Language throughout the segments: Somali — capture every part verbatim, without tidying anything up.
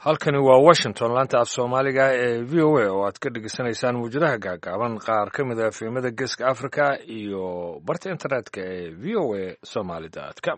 halkani waa washington laanta af soomaaliga ee v o a oo aad ka dhegeysanaysaan muwjadaha gaagaaban qaar ka mid a filimada geeska africa iyo barta internetka ee v o a somaly com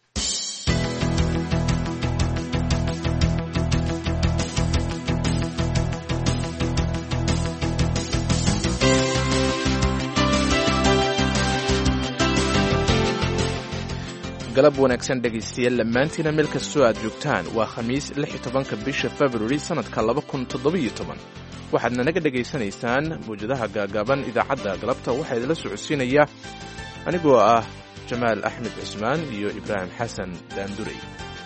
galab wanaagsan dhegaystayaal dhammaantiina meel kastoo aad joogtaan waa khamiis lix iyo tobanka bisha februari sannadka laba kun toddobiyo toban waxaadna naga dhegaysanaysaan mawjadaha gaagaaban idaacadda galabta waxaa idinla socodsiinaya anigoo ah jamaal axmed cismaan iyo ibraahim xasan daandurey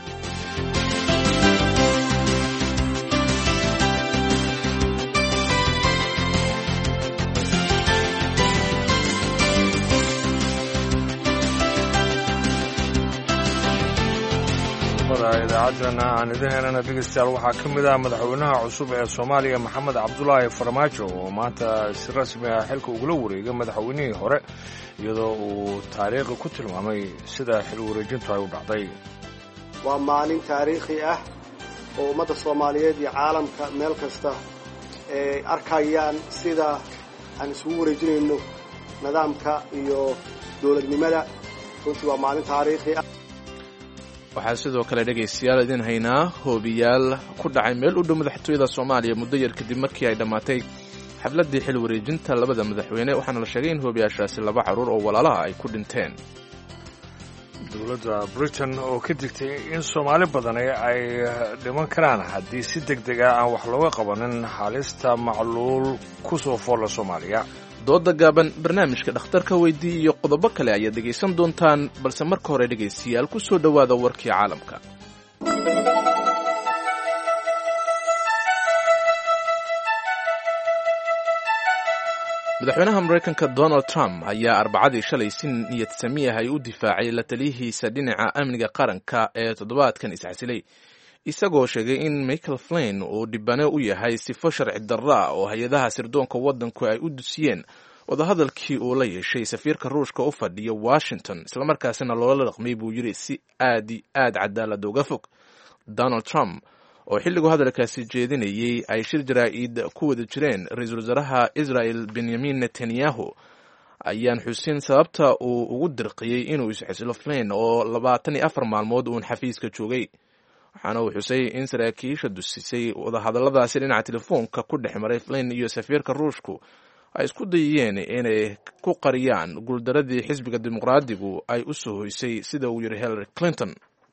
idaacadana aan idin helana dhegeystayaal waxaa ka mid ah madaxweynaha cusub ee soomaaliya maxamed cabdulaahi farmaajo oo maanta si rasmi ah xilka ugula wareegay madaxweynihii hore iyadoo uu taariikhi ku tilmaamay sida xil wareejintu ay u dhacday waa maalin taariikhi ah oo ummadda soomaaliyeed iyo caalamka meel kasta ay arkayaan sida aan isugu wareejinayno nidaamka iyo dowladnimada runtii waa maalin taariikhi ah waxaa sidoo kale dhegaystayaal idin haynaa hoobiyaal ku dhacay meel u dhow madaxtooyada soomaaliya muddo yar kadib markii ay dhammaatay xafladdii xil wareejinta labada madaxweyne waxaana la sheegay in hoobiyaashaasi laba carruur oo walaalaha ay ku dhinteen dowladda britain oo ka digtay in soomaali badani ay dhiman karaan haddii si deg deg ah aan wax looga qabanin halista macluul ku soo foolla soomaaliya dooda gaaban barnaamijka dhakhtarka weydii iyo qodobo kale ayaad dhegaysan doontaan balse marka hore dhegaystayaal ku soo dhowaada warkii caalamka madaxweynaha maraykanka donald trump ayaa arbacadii shalay si niyad sami ah ay u difaacay la taliyihiisa dhinaca amniga qaranka ee toddobaadkan isxasilay isagoo sheegay in michael flyn uu dhibane u yahay sifo sharci darra oo hay-adaha sirdoonka waddanku ay u dusiyeen wadahadalkii uu la yeeshay safiirka ruushka u fadhiya washington islamarkaasina loola dhaqmay buu yidhi si aad i aad cadaalada uga fog donald trump oo xilliguu hadalkaasi jeedinayey ay shir jaraa'id ku wada jireen ra-iisul wasaaraha israel benyamin netanyahu ayaan xusin sababta uu ugu dirqiyey inuu isxisilo flyn oo labaatan iyo afar maalmood uun xafiiska joogay waxaana uu xusay in saraakiisha dusisay wadahadalladaasi dhinaca telefoonka ku dhex maray flyn iyo safiirka ruushku ay isku dayeen inay ku qariyaan guuldaradii xisbiga dimuqraadigu ay u soo hoysay sida uu yidhi hillary clinton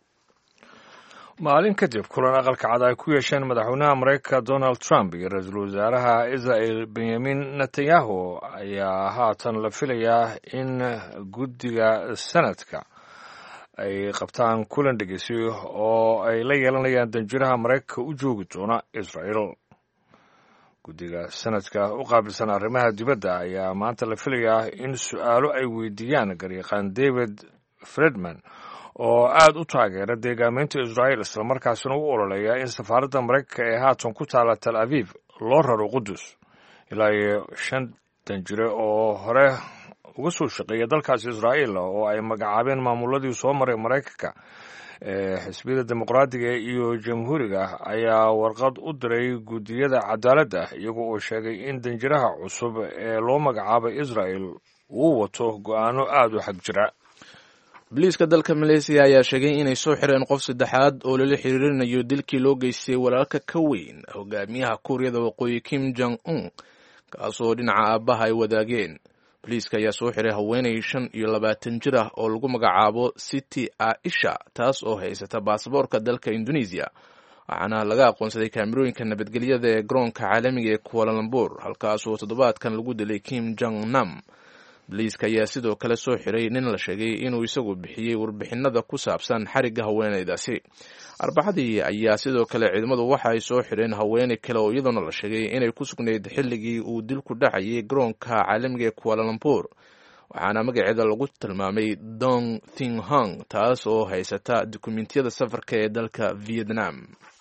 maalin kadib kulan aqalka cad ay ku yeesheen madaxweynaha maraykanka donald trump iyo ra-iisul wasaaraha israel benyamin netanyahu ayaa haatan la filayaa in guddiga sanadka ay qabtaan kulan dhegeysi oo ay la yeelanayaan danjiraha maraykanka u joogi doona israel guddiga sanadka u qaabilsan arrimaha dibadda ayaa maanta la filayaa in su-aalo ay weydiiyaan garyaqaan david fredman oo aad u taageera deegaameynta israel islamarkaasina u ololeeya in safaaradda maraykanka ee haatan ku taala tal aviv loo raro qudus ilaa iyo shan danjire oo hore uga soo shaqeeya dalkaasi israa'iil oo ay magacaabeen maamuladii soo maray maraykanka ee xisbiyada dimuqraadiga iyo jamhuuriga ayaa warqad u diray guddiyada cadaaladda iyagoo oo sheegay in danjiraha cusub ee loo magacaabay israel uu wato go'aano aad u xag jira boliiska dalka maleysiya ayaa sheegay inay soo xireen qof saddexaad oo lala xiriirinayo dilkii loo geystay walaalka ka weyn hogaamiyaha kuuriyada waqooyi kim jong un kaasoo dhinaca aabbaha ay wadaageen boliiska ayaa soo xiray haweenay shan iyo labaatan jir ah oo lagu magacaabo city aisha taas oo haysata baasaboorka dalka indonesiya waxaana laga aqoonsaday kaamirooyinka nabadgelyada ee garoonka caalamiga ee kualalambur halkaasoo toddobaadkan lagu dilay kim jong nam boliiska ayaa sidoo kale soo xiray nin la sheegay inuu isagu bixiyey warbixinada ku saabsan xarigga haweenaydaasi arbacadii ayaa sidoo kale ciidamadu waxa ay soo xireen haweenay kale oo iyadoona la sheegay inay ku sugnayd xilligii uu dilku dhacayay garoonka caalamiga ee kualalambur waxaana magaceeda lagu tilmaamay dong thing hong taas oo haysata dukumentiyada safarka ee dalka vietnam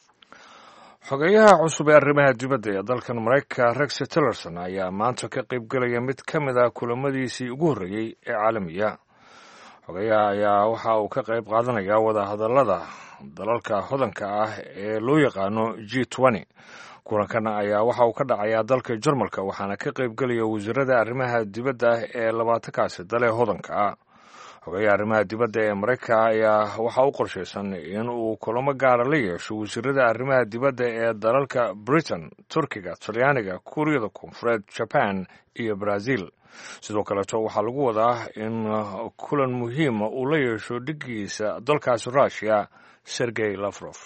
xogeyaha cusub ee arrimaha dibadda ee dalkan maraykanka rex tillerson ayaa maanta ka qayb gelaya mid ka mid a kulamadiisii ugu horreeyey ee caalamiya xogeyaha ayaa waxa uu ka qayb qaadanayaa wadahadallada dalalka hodanka ah ee loo yaqaano G twenty. kulankan ayaa waxa uu ka dhacayaa dalka Jarmalka waxaana ka qaybgelaya wasiirada arrimaha dibadda ee labaatankaasi dal ee hodanka ah. Xogayaha arrimaha dibadda ee Mareykanka ayaa waxa uu qorshaysan in uu kulamo gaara la yeesho wasiirada arrimaha dibadda ee dalalka Britain, Turkiga, Talyaaniga, Kuuriyada Koonfureed, Japan iyo Brazil. sidoo kaleeto waxaa lagu wadaa in kulan muhiima uu la yeesho dhigiisa dalkaasi Russia Sergey Lavrov.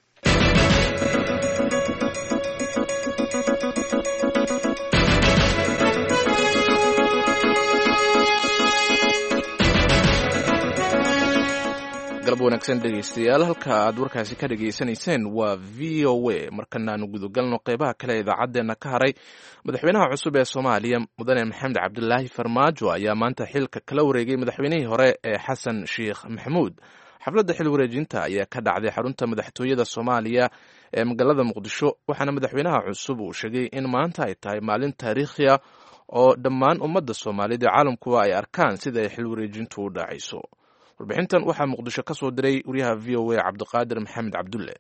galab wanaagsan dhegeystayaal, halka aad warkaasi ka dhegaysanayseen waa v o a. markanaanu gudagalno qeybaha kale ee idaacaddeenna ka haray. madaxweynaha cusub ee Soomaaliya mudane Maxamed Cabdulaahi Farmaajo ayaa maanta xilka kala wareegay madaxweynihii hore ee Xasan Sheekh Maxamuud. xafladda xil wareejinta ayaa ka dhacday xarunta madaxtooyada Soomaaliya ee magaalada Muqdisho, waxaana madaxweynaha cusub uu sheegay in maanta ay tahay maalin taariikhi ah oo dhammaan ummadda Soomaaliyeed ee caalamkuba ay arkaan sida ay xil wareejintu u dhacayso. warbixintan waxaa Muqdisho ka soo diray wariyaha v o a Cabdiqaadir Maxamed Cabdulle.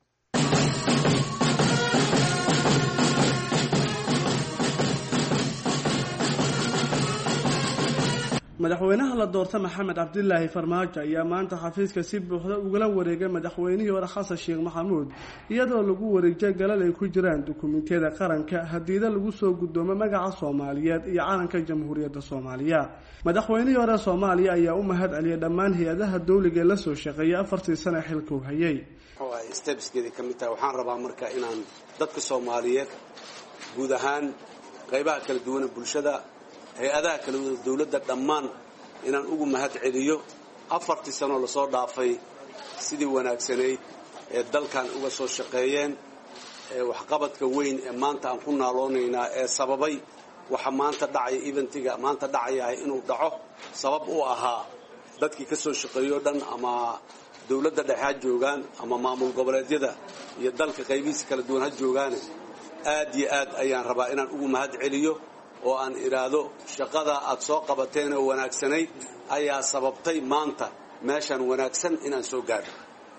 madaxweynaha la doorta Maxamed Cabdulaahi Farmaajo ayaa maanta xafiiska si buuxda ugala wareegay madaxweynihii hore Xasan Sheekh Maxamuud, iyadoo lagu wareejiyay galal ay ku jiraan dukumentiyada qaranka, hadiida lagu soo gudoomo magaca Soomaaliyeed iyo calanka Jamhuuriyadda Soomaaliya. madaxweynihii hore Soomaaliya ayaa u mahad celiyay dhammaan hay'adaha dawliga ee la soo shaqeeyay afartii sano xilka uu hayay. Waxay stepskeedii ka mid tahay waxaan rabaa marka inaan dadka Soomaaliyeed guud ahaan qaybaha kala duwan ee bulshada hay-adaha kala duwan dawladda dhammaan inaan ugu mahad celiyo afartii sano la soo dhaafay sidii wanaagsanayd ee dalkan uga soo shaqeeyeen ee waxqabadka weyn ee maanta aan ku naaloonaynaa ee sababay waxa maanta dhacay eventiga maanta dhacaya inuu dhaco sabab u ahaa dadkii ka soo shaqeeyo dhan ama dawladda dhexe ha joogaan ama maamul goboleedyada iyo dalka qaybihiisa kala duwan ha joogaan. aad iyo aad ayaan rabaa inaan ugu mahad celiyo oo aan iraado shaqada aad soo qabateen oo wanaagsanayd ayaa sababtay maanta meeshan wanaagsan inaan soo gaadho.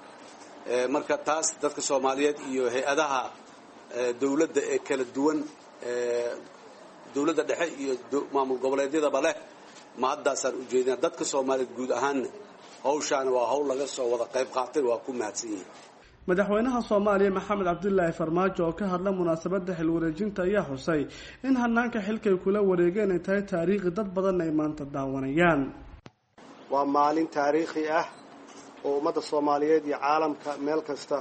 ee marka taas dadka Soomaaliyeed iyo hay'adaha dawladda ee kala duwan ee dawladda dhexe iyo maamul goboleedyada bale ma haddaasaan u jeedinaa dadka Soomaaliyeed guud ahaan hawshaan waa hawl laga soo wada qayb qaatay waa ku mahadsan yihiin. madaxweynaha Soomaaliya Maxamed Cabdulaahi Farmaajo oo ka hadla munaasabadda xil wareejinta ayaa xusay in hanaanka xilka ay kula wareegeen ay tahay taariikhi dad badan ay maanta daawanayaan. waa maalin taariikhi ah oo ummadda Soomaaliyeed iyo caalamka meel kasta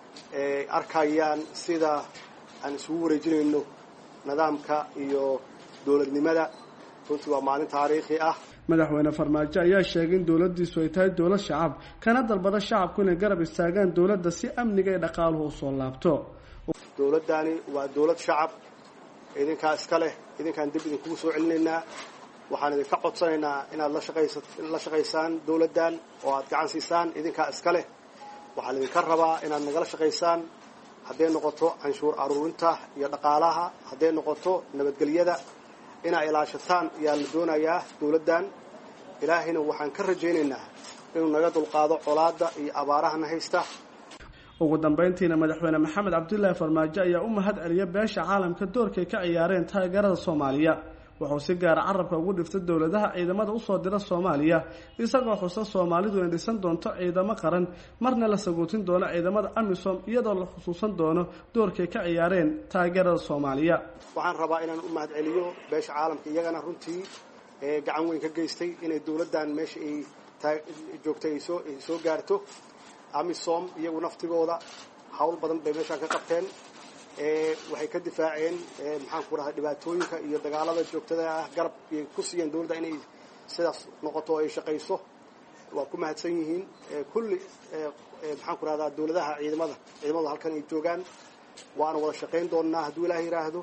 ay arkayaan sida aan isugu wareejinayno nidaamka iyo dawladnimada. runtii waa maalin taariikhi ah. madaxweyne Farmaajo ayaa sheegay in dawladdiisu ay tahay dawlad shacab, kana dalbada shacabku inay garab istaagaan dawladda si amniga iyo dhaqaaluhu u soo laabto. dawladdani waa dawlad shacab, idinkaa iska leh, idinkaan dib idinkugu soo celinaynaa. waxaan idinka codsanaynaa inaad la shaqaysa la shaqaysaan dawladdan oo aad gacan siisaan, idinkaa iska leh. waxaan idinka rabaa inaad nagala shaqaysaan hadday noqoto canshuur aruurinta iyo dhaqaalaha, hadday noqoto nabadgelyada inaa ilaashataan ayaa la doonayaa dawladdan. ilaahayna waxaan ka rajaynaynaa inuu naga dulqaado colaadda iyo abaarahana haysta. ugu dambeyntiina madaxweyne Maxamed Cabdulaahi Farmaajo ayaa u mahad celiyay beesha caalamka doorka ay ka ciyaareen taageerada Soomaaliya. wuxuu si gaar ah carabka ugu dhiftay dawladaha ciidamada u soo dira Soomaaliya, isagoo xusa Soomaalidu inay dhisan doonto ciidamo qaran, marna la sagootin doono ciidamada AMISOM iyadoo la xusuusan doono doorka ay ka ciyaareen taageerada Soomaaliya. waxaan rabaa inaan u mahad celiyo beesha caalamka, iyagana runtii ee gacan weyn ka geystay inay dawladdan meesha ay joogtay ay soo ay soo gaarto. AMISOM iyagu naftigooda hawl badan bay meeshan ka qabteen. ee waxay ka difaaceen ee maxaan ku rahay dhibaatooyinka iyo dagaalada joogtada ah, garab ay ku siiyeen dawladda inay sidaas noqoto ay shaqayso. waa ku mahadsan yihiin ee kulli ee maxaan ku rahdaa dawladaha ciidamada ciidamada halkan ay joogaan. waana wada shaqayn doonaa hadduu Ilaahay yiraahdo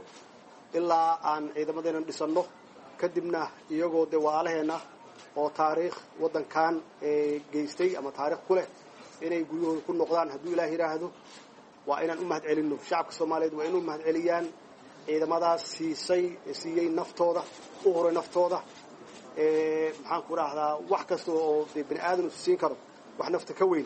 ilaa aan ciidamadeena dhisano, kadibna iyagoo de waalaheena oo taariikh wadankan ee geystay ama taariikh ku leh inay guryahooda ku noqdaan hadduu Ilaahay yiraahdo. waa inaan u mahad celino shacabka Soomaaliyeed, waa inuu mahad celiyaan ciidamadaas siisay siiyay naftooda u horay naftooda. ee maxaan ku raahdaa wax kasta oo bini aadan u siin karo wax nafta ka weyn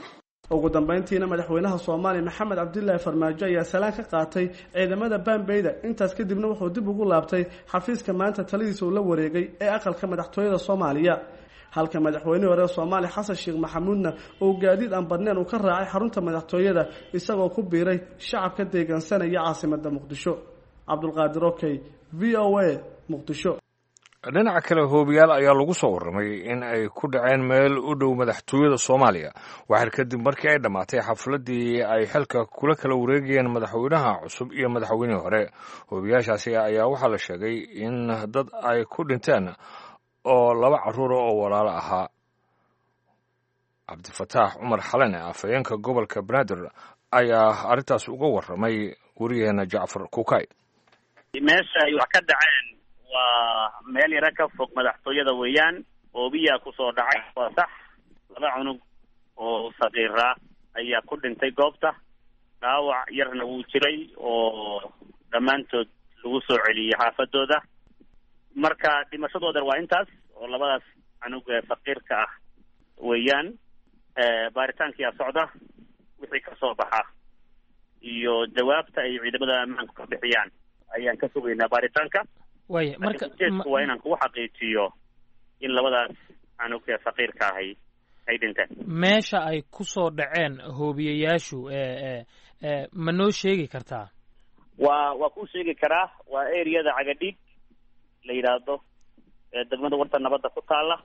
ugu dambeyntiina madaxweynaha Soomaaliya Maxamed Cabdullaahi Farmaajo ayaa salaan ka qaatay ciidamada Bambeyda intaas kadibna wuxuu dib ugu laabtay xafiiska maanta taladiisa uu la wareegay ee aqalka madaxtooyada Soomaaliya halka madaxweynaha hore Soomaaliya Xasan Sheekh Maxamuudna uu gaadiid aan badneen uu ka raacay xarunta madaxtooyada isagoo ku biiray shacabka deegaansanaya caasimadda Muqdisho. Cabdulqaadir Okey, V O A, Muqdisho. dhinaca kale hoobiyaal ayaa lagu soo warramay in ay ku dhaceen meel u dhow madaxtooyada Soomaaliya waxaana kadib markii ay dhamaatay xafladii ay xilka kula kala wareegayeen madaxweynaha cusub iyo madaxweynihii hore. hoobiyaashaasi ayaa waxaa la sheegay in dad ay ku dhinteen oo laba carruur oo walaalo ahaa. Cabdifataax Cumar Xalane afhayeenka gobolka Banaadir ayaa arrintaas uga warramay wariyaheena Jacfar Kukay. meesha ay wax ka dhaceen waa meel yara ka fog madaxtooyada weeyaan oobiya ku soo dhacay waa sax laba cunug oo saqiira ayaa ku dhintay goobta dhaawac yarna wuu jiray oo dhammaantood lagu soo celiyay xaafadooda marka dhimashadooda waa intaas oo labadaas cunug ee saqiirka ah weeyaan baaritaankiyaa socda wixii ka soo baxa iyo jawaabta ay ciidamada ammaanku ka bixiyaan ayaan ka sugaynaa baaritaanka way marka waa inaan ku xaqiijiyo in labadaas anug ee faqiirka ahay ay dhinteen meesha ay ku soo dhaceen hoobiyayaashu ee ee ma noo sheegi kartaa waa waa ku sheegi karaa waa area-da Cagadhiig la yiraahdo ee degmada warta nabadda ku taala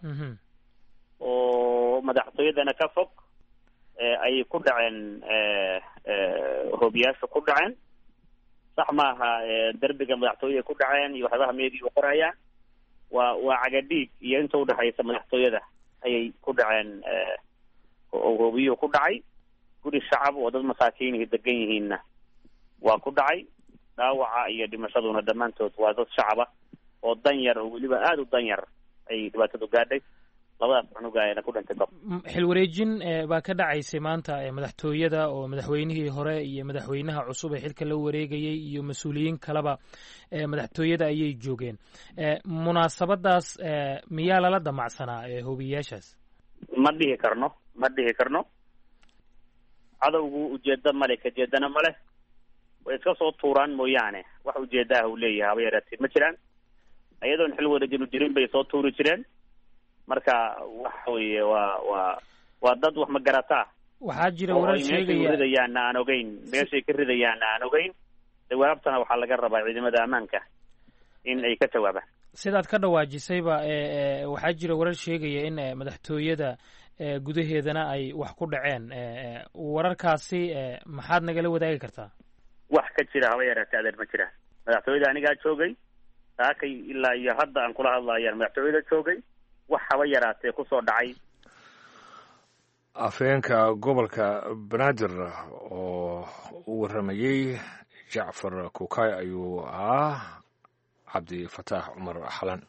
oo madaxtooyadana ka fog ee ay ku dhaceen ee ee hoobiyaashu ku dhaceen sax maaha darbiga madaxtooyada ku dhaceen iyo waxyaabaha meedii u qorayaan waa waa Cagadhiig iyo inta u dhaxaysa madaxtooyada ayay ku dhaceen oo hoobiyo ku dhacay guri shacab oo dad masaakiin ah degan yihiinna waa ku dhacay dhaawaca iyo dhimashaduna dhammaantood waa dad shacab ah oo dan yar oo weliba aad u dan yar ay dhibaatadu gaadhay labadaas cunuga ayna ku dhintay gob xil wareejin baa ka dhacaysay maanta madaxtooyada oo madaxweynihii hore iyo madaxweynaha cusub ee xilka la wareegayay iyo mas'uuliyiin kaleba madaxtooyada ayay joogeen munaasabadaas miyaa lala damacsanaa hoobiyaashaas ma dhihi karno ma dhihi karno cadowgu ujeedda male ka jeedana male way iska soo tuuraan mooyaane wax ujeedaha uu leeyahay haba yaraatee ma jiraan ayadoon xil wareejin u jirin bay soo tuuri jireen marka waxa weeye waa waa waa dad wax ma garataa waxaa jira warar sheegaya ridayaan aan ogeyn meeshay ka ridayaan aan ogeyn jawaabtana waxaa laga rabaa ciidamada ammaanka in ay ka jawaabaan sidaad ka dhawaajisayba waxaa jira warar sheegaya in madaxtooyada gudaheedana ay wax ku dhaceen wararkaasi maxaad nagala wadaagi kartaa wax ka jira haba yaraatee adeer ma jiraan madaxtooyada anigaa joogay saakay ilaa iyo hadda aan kula hadlayaan madaxtooyada joogay wax haba yaraatee ku soo dhacay afhayeenka gobolka Banaadir oo u warramayay Jacfar Kukay ayuu ahaa Cabdifataax Cumar Xalan.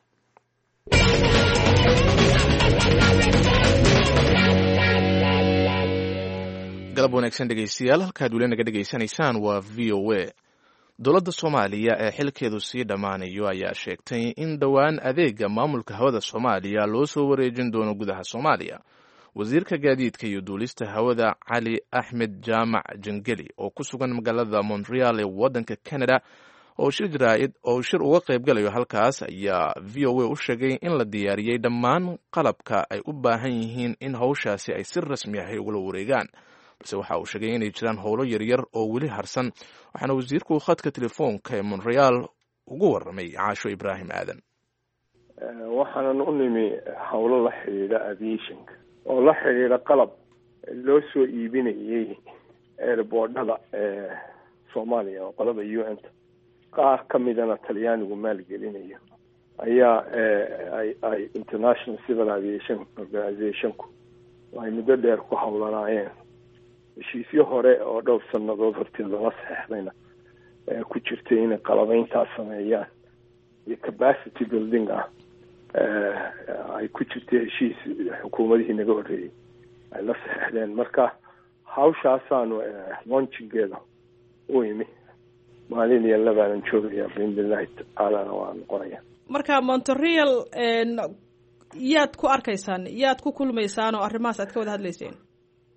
galab wanaagsan dhegaystayaal halkaad weli naga dhegaysanaysaan waa v o a dowladda soomaaliya ee xilkeedu sii dhammaanayo ayaa sheegtay in dhowaan adeega maamulka hawada soomaaliya loo soo wareejin doono gudaha soomaaliya wasiirka gaadiidka iyo duulista hawada cali axmed jaamac jangeli oo ku sugan magaalada montreal ee waddanka canada oo shir jaraa'id oo shir uga qayb galayo halkaas ayaa v o a u sheegay in la diyaariyey dhammaan qalabka ay u baahan yihiin in hawshaasi ay si rasmi ahay ugula wareegaan balse waxa uu sheegay inay jiraan howlo yaryar oo weli harsan waxaana wasiirku khadka telefoonka ee montreal ugu warramay caasho ibraahim aadan waxaanan u nimi howlo la xidhiidha aviationka oo la xidhiidha qalab loo soo iibinayay airboordhada ee soomaaliya oo qolada u n ta qaar ka midana talyaanigu maalgelinayo ayaa ay international civil aviation organizationku ay muddo dheer ku howlanaayeen heshiisyo hore oo dhowr sannadood horteed lala saxeexdayna ku jirtay inay qalabayntaas sameeyaan iyo capacity building ah ay ku jirtay heshiis xukuumadihii naga horreeyey ay la saxeexdeen marka hawshaasaanu launchingeeda u imi maalin iyo labaanan joogaya biidnillahi tacaalana waa noqonaya marka montreal yaad ku arkaysaan yaad ku kulmaysaan oo arrimahaas aad ka wada hadlayseen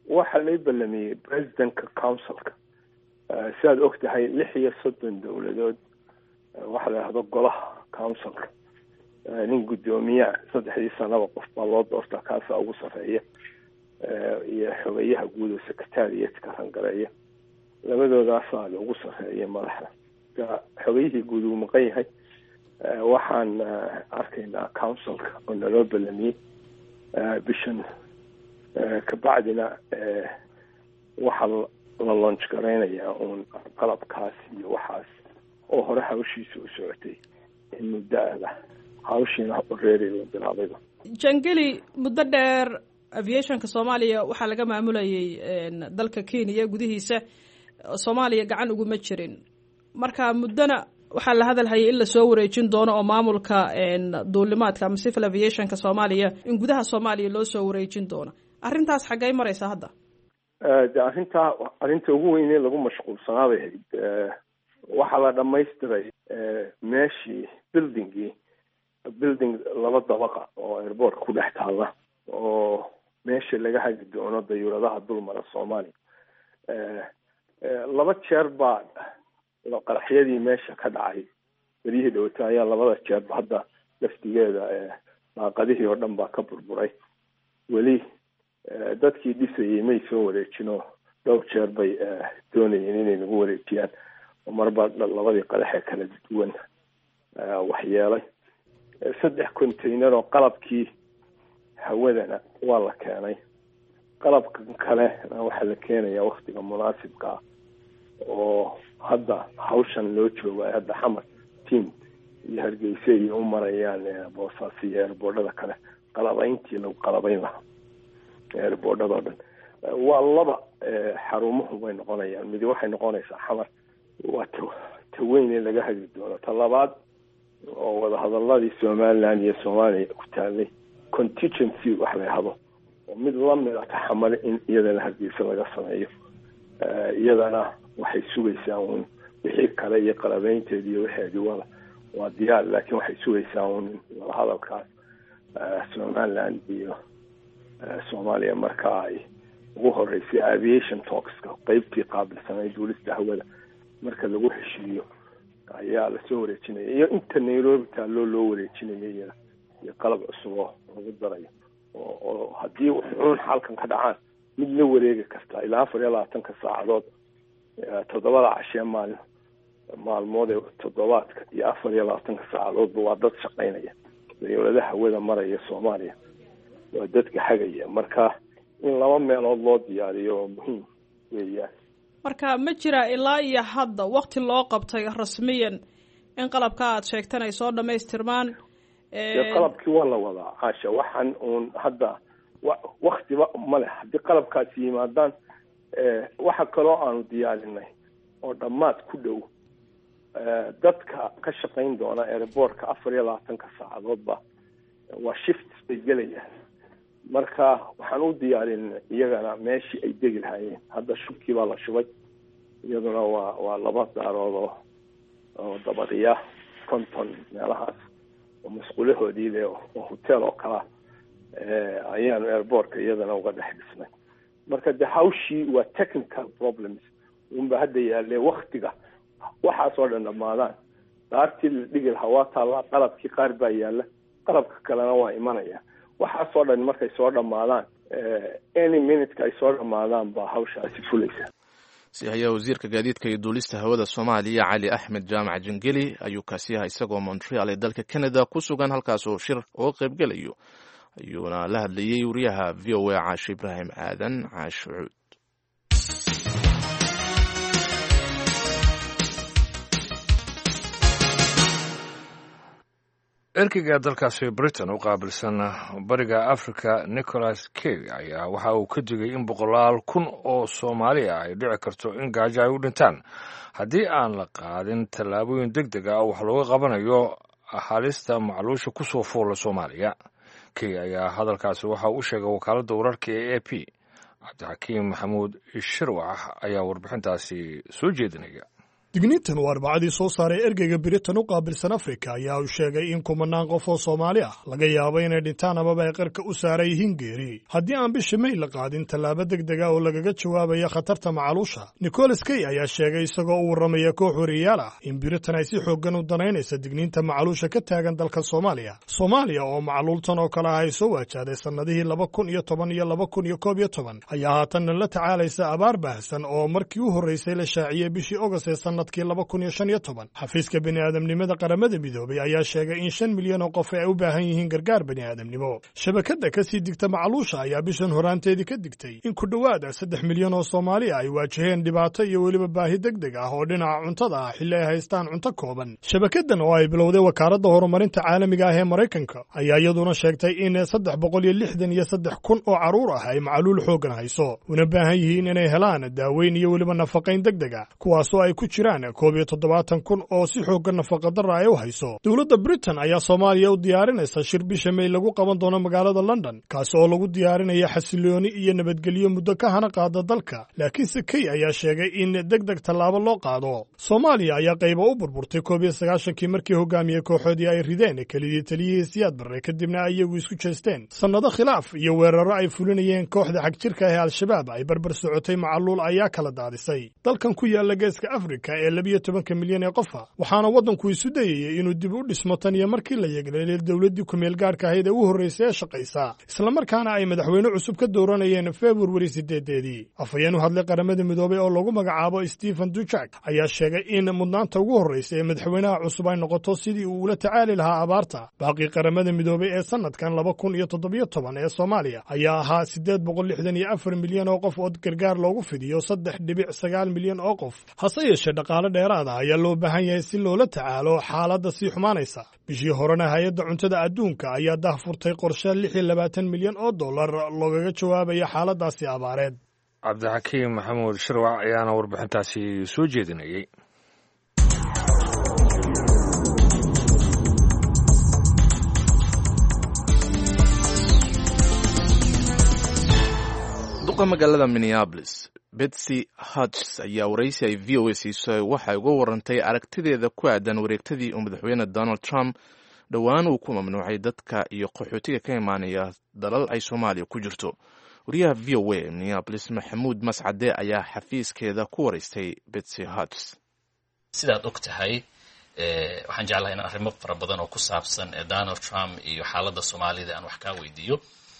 waxaa lay ballamiyey presidentka councilka. sidaad og tahay lix iyo soddon dowladood waxa la yidhahdo golaha councilka, nin guddoomiya saddexdii sanaba qof baa loo doortaa, kaasaa ugu sarreeya, iyo xogeyaha guud oo secretariatka rangareeya, labadoodaasaa ugu sarreeya madaxda. xogeyihii guud uu maqan yahay. waxaan arkaynaa councilka oo naloo ballamiyey bishan kabacdina waxaa la launch garaynayaa uun qalabkaas iyo waxaas oo hore hawshiisa u socotay in muddo-ada hawshiina reeri la bilaabayba. jangeli, muddo dheer aviationka soomaaliya waxaa laga maamulayay dalka Kenya gudihiisa, soomaaliya gacan uguma jirin. marka muddana waxaa la hadalhayay in lasoo wareejin doono oo maamulka duulimaadka ama civil aviationka soomaaliya in gudaha soomaaliya loo soo wareejin doono. arrintaas xaggay maraysaa hadda? de arrintaa arrinta ugu weynee lagu mashquulsanaa bay ahayd. waxaa la dhamaystiray meeshii buildingii building laba dabaqa oo airport ku dhex taalla oo meesha laga hagi doono dayuuradaha dulmara soomaaliya. laba jeer baa qaraxyadii meesha ka dhacay berihii dhawata ayaa labada jeerba hadda laftigeeda daaqadihii oo dhan baa ka burburay. weli dadkii dhisayay may soo wareejinoo dhowr jeer bay doonayeen inay nagu wareejiyaan oo marba labadii qaraxee kala duwan waxyeelay. saddex container oo qalabkii hawadana waa la keenay. qalabkan kale waxaa la keenayaa waktiga munaasibka ah oo hadda hawshan loo jooga hadda xamar team iyo hargeysa iyo u marayaan boosaas iyo airboordhada kale qalabayntii lagu qalabayn lahaa airboordhada o dhan. waa laba xarumuhu bay noqonayaan. midi waxay noqonaysaa xamar, waa t taweyn ee laga hagi doono. ta labaad oo wadahadaladii somaliland iyo soomaaliya ku taalay contingency wax la yahdo oo mid lamid ah taxamar in iyadana hargeysa laga sameeyo. iyadana waxay sugaysaa uun wixii kale iyo qalabeynteedi iyo waxeedii wada waa diyaar, laakiin waxay sugaysaa uun wadahadalkaas somaliland iyo soomaaliya marka ay ugu horeysay aviation talkska qeybtii qaabilsanay duulista hawada marka lagu heshiiyo ayaa lasoo wareejinaya, iyo inta Nairobi taaloo loo wareejinaya iyo qalab cusub oo lagu darayo oo haddii wuxuun halkan ka dhacaan mid la wareegi karta ilaa afar iyo labaatanka saacadood toddobada cashee maalin maalmood ee toddobaadka iyo afar iyo labaatanka saacadoodba waa dad shaqaynaya. dawladaha hawada maraya Soomaaliya waa dadka hagaya. marka in laba meelood loo diyaariyo oo muhiim weeyaan. marka ma jira ilaa iyo hadda waqti loo qabtay rasmiyan in qalabka aad sheegtan ay soo dhamaystirmaan? qalabkii waa la wadaa caasha. waxaan uun hadda waqtiba ma leh. haddii qalabkaasi yimaadaan waxa kaloo aanu diyaarinay oo dhammaad ku dhow dadka ka shaqayn doona airportka afar iyo labaatanka saacadoodba waa shift bay gelayaan. marka waxaan u diyaarinay iyagana meeshii ay degi lahaayeen. hadda shubkii baa la shubay, iyaduna waa waa laba daarood oo oo dabadiya konton meelahaas oo masquulahoodii leh oo hotel oo kala ayaanu airportka iyadana uga dhex dhisnay. marka de hawshii waa technical problems unba hadda yaalee waktiga waxaasoo dhan dhamaadaan. daartii la dhigi lahaa waa taallaa, qalabkii qaar baa yaalla, qalabka kalena waa imanaya. waxaasoo dhan markay soo dhamaadaan any minute ay soo dhamaadaan baa hawshaasi fulaysa. si hayaa wasiirka gaadiidka iyo duulista hawada Soomaaliya Cali Axmed Jaamac Jangeli ayuu kaasi yahay isagoo Montreal ee dalka Canada ku sugan, halkaas oo shir oo qayb galayo ayuuna la hadlayay wariyaha V O A Caashi Ibraahim Aadan Caashi Cuud. erkeyga dalkaasi Britain u qaabilsan bariga Afrika Nicholas Kay ayaa waxa uu ka digay in boqolaal kun oo Soomaali ah ay dhici karto in gaajo ay u dhintaan haddii aan la qaadin tallaabooyin degdeg ah oo wax looga qabanayo halista macluusha ku soo foola Soomaaliya. Kay ayaa hadalkaasi waxa uu sheegay wakaaladda wararka ee A P. Cabdixakiim Maxamuud Shirwax ayaa warbixintaasi soo jeedinaya. digniintan uu arbacadii soo saaray ergeyga Britain u qaabilsan Afrika ayaa uu sheegay in kumanaan qof oo Soomaali ah laga yaabo inay dhintaan amaba ay qarka u saaray yihiin geeri haddii aan bishii May la qaadin tallaabo degdeg ah oo lagaga jawaabayo khatarta macaluusha. Nicholas Kay ayaa sheegay isagoo u warramaya koox wariyaal ah in Britain ay si xooggan u danaynayso digniinta macaluusha ka taagan dalka Soomaaliya. Soomaaliya oo macaluultan oo kale ah ay soo wajahday sanadihii laba kun iyo toban iyo laba kun iyo koob iyo toban ayaa haatan la tacaalaysa abaar baahsan oo markii u horreysay la shaaciyay bishii August ee sanadkii laba kun iyo shan iyo toban. Xafiiska bini'aadamnimada qaramada midoobay ayaa sheegay in shan milyan oo qof ay u baahan yihiin gargaar bini'aadamnimo. Shabakadda ka sii digta macaluusha ayaa bishan horaanteedii ka digtay in ku dhowaad saddex milyan oo Soomaali ay waajaheen dhibaato iyo weliba baahi degdeg ah oo dhinaca cuntada ah xilli ay haystaan cunto kooban. Shabakaddan oo ay bilowday wakaaladda horumarinta caalamiga ah ee Maraykanka ayaa iyaduna sheegtay in saddex boqol iyo lixdan iyo saddex kun oo carruur ah ay macaluul xooggan hayso una baahan yihiin inay helaan daaweyn iyo weliba nafaqayn degdeg ah kuwaasoo ay ku jiraan koob iyo toddobaatan kun oo si xooggan nafaqadarra ay u hayso. Dowladda Britain ayaa Soomaaliya u diyaarinaysa shir bisha May lagu qaban doono magaalada London kaas oo lagu diyaarinayo xasilooni iyo nabadgelyo muddo ka hana qaada dalka. Laakiin Kay ayaa sheegay in degdeg tallaabo loo qaado. Soomaaliya ayaa qaybo u burburtay koob iyo sagaashankii markii hogaamiyey kooxoodii ay rideen kelidii taliyihii Siyaad Barre kadibna iyagu isku jeesteen. Sannado khilaaf iyo weeraro ay fulinayeen kooxda xagjirka ee Al-Shabaab ay barbar socotay macaluul ayaa kala daadisay dalkan ku yaala geeska Afrika ee laba iyo tobanka milyan ee qof ah waxaana waddanku isu dayayay inuu dib u dhismo tan iyo markii la yeegleelay dowladdii ku meel gaarka ahayd ee u horreysay ee shaqaysa isla markaana ay madaxweyne cusub ka dooranayeen February sideedeedii. Afhayeen u hadlay qaramada midoobay oo lagu magacaabo Stephen Dujarric ayaa sheegay in mudnaanta ugu horreysay ee madaxweynaha cusub ay noqoto sidii uu ula tacaali lahaa abaarta. Baaqi qaramada midoobay ee sanadkan laba kun iyo toddobiyo toban ee Soomaaliya ayaa ahaa siddeed boqol lixdan iyo afar milyan oo qof oo gargaar loogu fidiyo saddex dhibic sagaal milyan oo qof. Hase yeeshee dhaqaale dheeraad ah ayaa loo baahan yahay si loola tacaalo xaaladda sii xumaanaysa. Bishii horena hay'adda cuntada adduunka ayaa daahfurtay qorshe lix iyo labaatan milyan oo dollar loogaga jawaabayo xaaladdaasi abaareed. Cabdixakiim Maxamuud Shirwac ayaana warbixintaasi soo jeedinayay. duqa magaalada Minneapolis Betsy Hodges ayaa waraysi ay V O A siisay waxay uga warantay aragtideeda ku aadan wareegtadii uu madaxweyne Donald Trump dhowaan uu ku mamnuucay dadka iyo qaxootiga ka imaanaya dalal ay Soomaaliya ku jirto. wariyaha V O A Minneapolis Maxamuud Mascade ayaa xafiiskeeda ku waraystay Betsy Hodges. sidaad og tahay waxaan jeclahay in arrimo fara badan oo ku saabsan Donald Trump iyo xaaladda Soomaalida aan wax ka weydiiyo.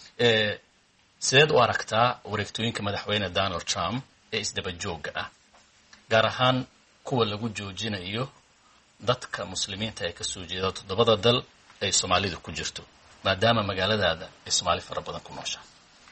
sideed u aragtaa wareegtooyinka madaxweyne Donald Trump ee isdaba joogga ah gaar ahaan kuwa lagu joojinayo dadka muslimiinta ee ka soo jeeda toddobada dal ay Soomaalidu ku jirto maadaama magaaladaada ay Soomaali fara badan ku nooshahay?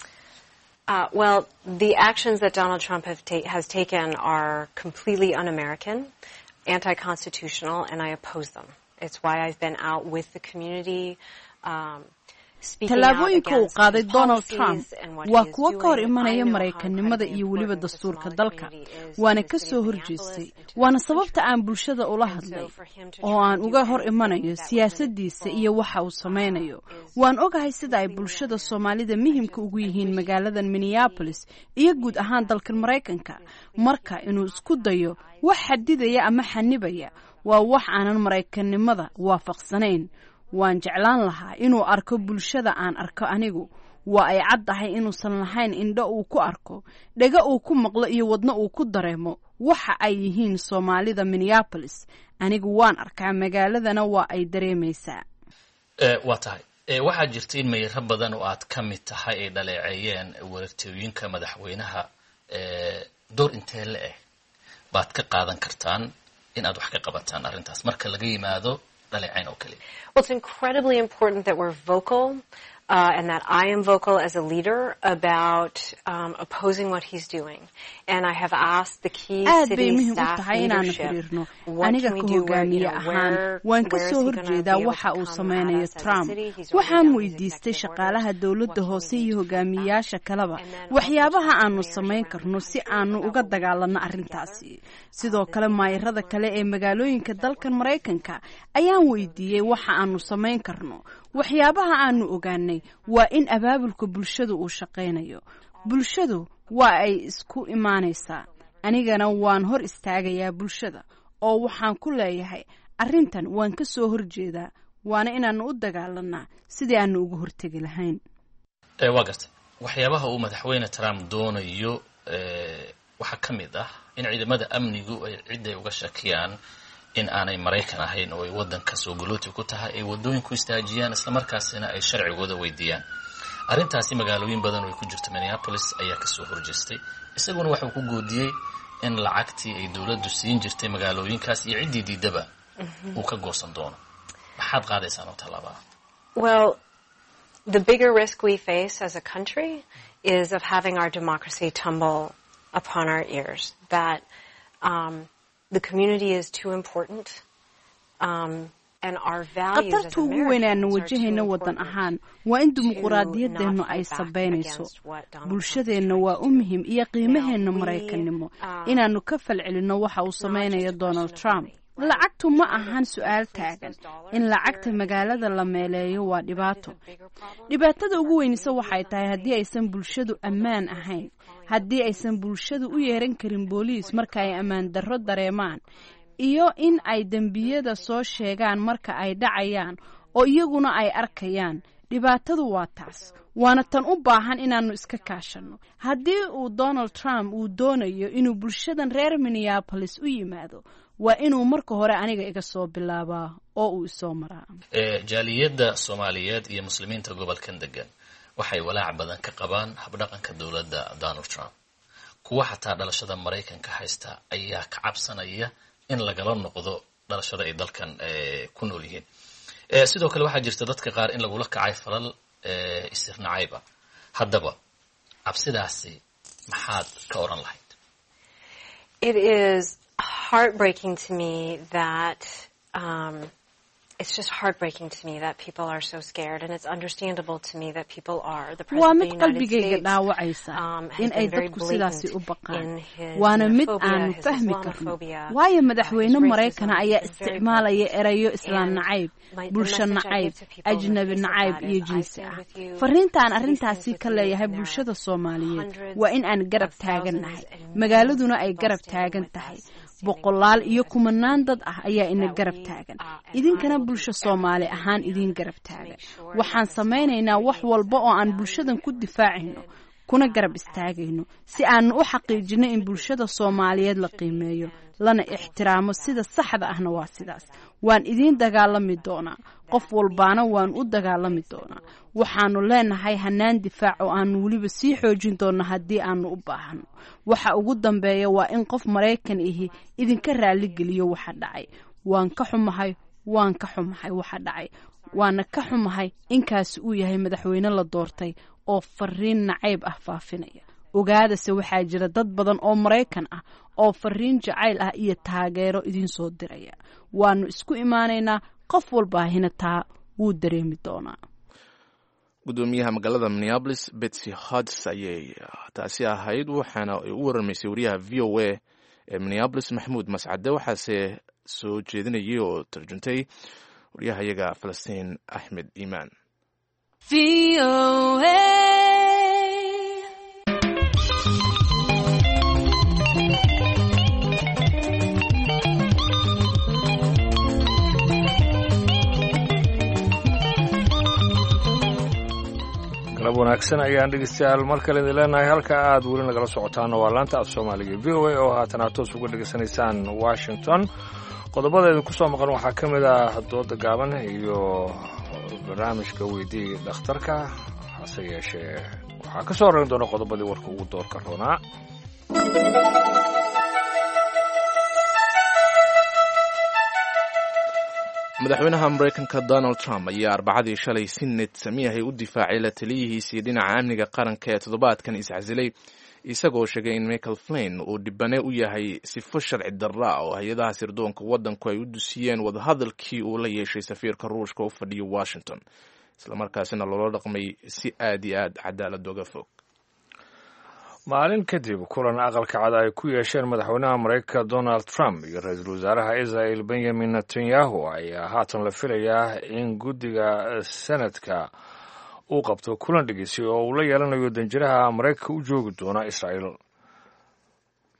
Uh, well, the actions that Donald Trump have ta- has taken are completely un-American, anti-constitutional, and I oppose them. It's why I've been out with the community. Um, tallaabooyinka uu qaaday Donald Trump waa kuwo ka hor imanaya Maraykanimada iyo weliba dastuurka dalka waana ka soo horjeestay waana sababta aan bulshada ula hadlay oo aan uga hor imanayo siyaasadiisa iyo waxa uu samaynayo. waan ogahay sida ay bulshada Soomaalida muhiimka ugu yihiin magaaladan Minneapolis iyo guud ahaan dalka Maraykanka. marka inuu isku dayo wax xadidaya ama xanibaya waa wax aanan Maraykanimada waafaqsanayn. waan jeclaan lahaa inuu arko bulshada aan arko anigu. waa ay caddahay inuusan lahayn indho uu ku arko, dhaga uu ku maqlo iyo wadno uu ku dareemo waxa ay yihiin Soomaalida Minneapolis. anigu waan arkaa magaaladana waa ay dareemaysaa. waa tahay waxaa jirta in meeyro badan oo aad ka mid tahay ay dhaleeceeyeen wareegtooyinka madaxweynaha. door intee la eh baad ka qaadan kartaan in aad wax ka qabataan arrintaas marka laga yimaado dhaleecayn oo kale? Well, it's incredibly important that we're vocal uh, and that I am vocal as a leader about um, opposing what he's doing. And I have asked the key city staff leadership, what can we do where, you know, where, where is he going to be able to come at us as a city? He's waxaan weydiistay shaqaalaha dawladda hoose iyo hogaamiyayaasha kaleba waxyaabaha aanu samayn karno si aanu uga dagaalano arrintaasi. sidoo kale maayirada kale ee magaalooyinka dalkan Maraykanka ayaan weydiiyay waxa aanu samayn karno. waxyaabaha aanu ogaanay waa in abaabulka bulshadu uu shaqeynayo. bulshadu waa ay isku imaanaysaa. anigana waan hor istaagayaa bulshada oo waxaan ku leeyahay arrintan waan ka soo horjeedaa waana inaanu u dagaalanaa sidii aanu uga hortegi lahayn. waa gartay waxyaabaha uu madaxweyne Trump doonayo waxaa ka mid ah in ciidamada amnigu ay ciday uga shakiyaan in aanay Mareykan ahayn oo ay wadanka soo galooti ku tahay ay wadooyinku istaajiyaan isla markaasina ay sharcigooda weydiiyaan. arrintaasi magaalooyin badan oo ku jirto Minneapolis ayaa ka soo horjeestay isaguna waxa uu ku goodiyay in lacagtii ay dawladdu siin jirtay magaalooyinkaas iyo cidii diidaba uu ka goosan doono. maxaad qaadaysaan oo talaaba? Well, the bigger risk we face as a country is of having our democracy tumble upon our ears. That um, the community is too important. Um, qatarta ugu weyn aanu wajahayna waddan ahaan waa in dimuquraadiyaddeennu ay sabaynayso. bulshadeenna waa u muhiim iyo qiimaheenna Maraykanimo inaannu ka falcelinno waxa uu samaynayo Donald Trump. lacagtu ma ahan su'aal taagan. in lacagta magaalada la meeleeyo waa dhibaato. dhibaatada ugu weynisa waxay tahay haddii aysan bulshadu ammaan ahayn, haddii aysan bulshadu u yeeran karin booliis marka ay ammaan darro dareemaan, iyo in ay dembiyada soo sheegaan marka ay dhacayaan oo iyaguna ay arkayaan. dhibaatadu waa taas, waana tan u baahan inaannu iska kaashanno. haddii uu Donald Trump uu doonayo inuu bulshadan reer Minneapolis u yimaado, waa inuu marka hore aniga iga soo bilaabaa oo uu isoo maraa. jaaliyadda Soomaaliyeed iyo muslimiinta gobolkan degan waxay walaac badan ka qabaan habdhaqanka dawladda Donald Trump. kuwa xataa dhalashada Mareykanka haysta ayaa ka cabsanaya in lagala noqdo dhalashada ay dalkan ku nool yihiin. sidoo kale waxaa jirta dadka qaar in lagula kacay falal istirnacayba. haddaba cabsidaasi maxaad ka oran lahayd? It is heartbreaking to me that um, it's just heartbreaking to me that people are so scared, and it's understandable to me that people are. The president of the United States um, has been very blatant in his waana mid aanu fahmi karno. waayo madaxweyne Mareykan ayaa isticmaalaya erayo islaam nacayb, bulsho nacayb, ajnabi nacayb iyo jinsi ah. fariintaan arrintaasi ka leeyahay bulshada Soomaaliyeed waa in aan garab taagannahay, magaaladuna ay garab taagan tahay. boqolaal iyo kumanaan dad ah ayaa ina garab taagan. idinkana bulsho Soomaali ahaan idin garab taagan. waxaan samaynaynaa wax walba oo aan bulshadan ku difaacayno kuna garab istaagayno si aan u xaqiijino in bulshada Soomaaliyeed la qiimeeyo lana ixtiraamo. sida saxda ahna waa sidaas. waan idin dagaalami doonaa, qof walbaana waan u dagaalami doonaa. waxaanu leenahay hanaan difaac oo aanu weliba sii xoojin doono haddii aanu u baahano. waxa ugu dambeeya waa in qof Mareykan ihi idinka raali geliyo waxa dhacay. waan ka xumahay waan ka xumahay waxa dhacay. waana ka xumahay inkaasi uu yahay madaxweyne la doortay oo fariin nacayb ah faafinaya. ogaadase waxaa jira dad badan oo Mareykan ah oo fariin jacayl ah iyo taageero idin soo diraya. waanu isku imaanaynaa, qof walba hina taa wuu dareemi doonaa. gudoomiyaha magaalada Minneapolis Betsy Hodges ayay taasi ahayd, waxaana ay u waramaysay wariyaha V O A ee Minneapolis Maxamuud Mascade. waxaase soo jeedinayay oo tarjuntay wariyahayaga Falastiin Axmed Iimaan. V O A galab wanaagsan ayaan dhegeystayaal mar kale idin leenahay. halka aad weli nagala socotaana waa laanta af Soomaaliga V O A oo haatan aad toos uga dhegeysanaysaan Washington. qodobada idinku soo maqan waxaa ka mid ah dooda gaaban iyo barnaamijka weydii dhakhtarka. hase yeeshee waxaa ka soo horeyn doona qodobadii warka ugu doorka roonaa. madaxweynaha Mareykanka Donald Trump ayaa arbacadii shalay si niyad sami ah u difaacay la taliyihiisii dhinaca amniga qaranka ee toddobaadkan iscasilay, isagoo sheegay in Michael Flynn uu dhibane u yahay sifo sharci darra oo hay-adaha sirdoonka waddanku ay u dusiyeen wadahadalkii uu la yeeshay safiirka Ruushka u fadhiyo Washington, islamarkaasina loola dhaqmay si aad iyo aad cadaalad uga fog. maalin kadib kulan aqalka cad ay ku yeesheen madaxweynaha Mareykanka Donald Trump iyo ra-iisul wasaaraha Israel Benjamin Netanyahu ayaa haatan la filayaa in guddiga sanadka uu qabto kulan dhegeysi oo uu la yeelanayo danjiraha Mareykanka u joogi doona Israel.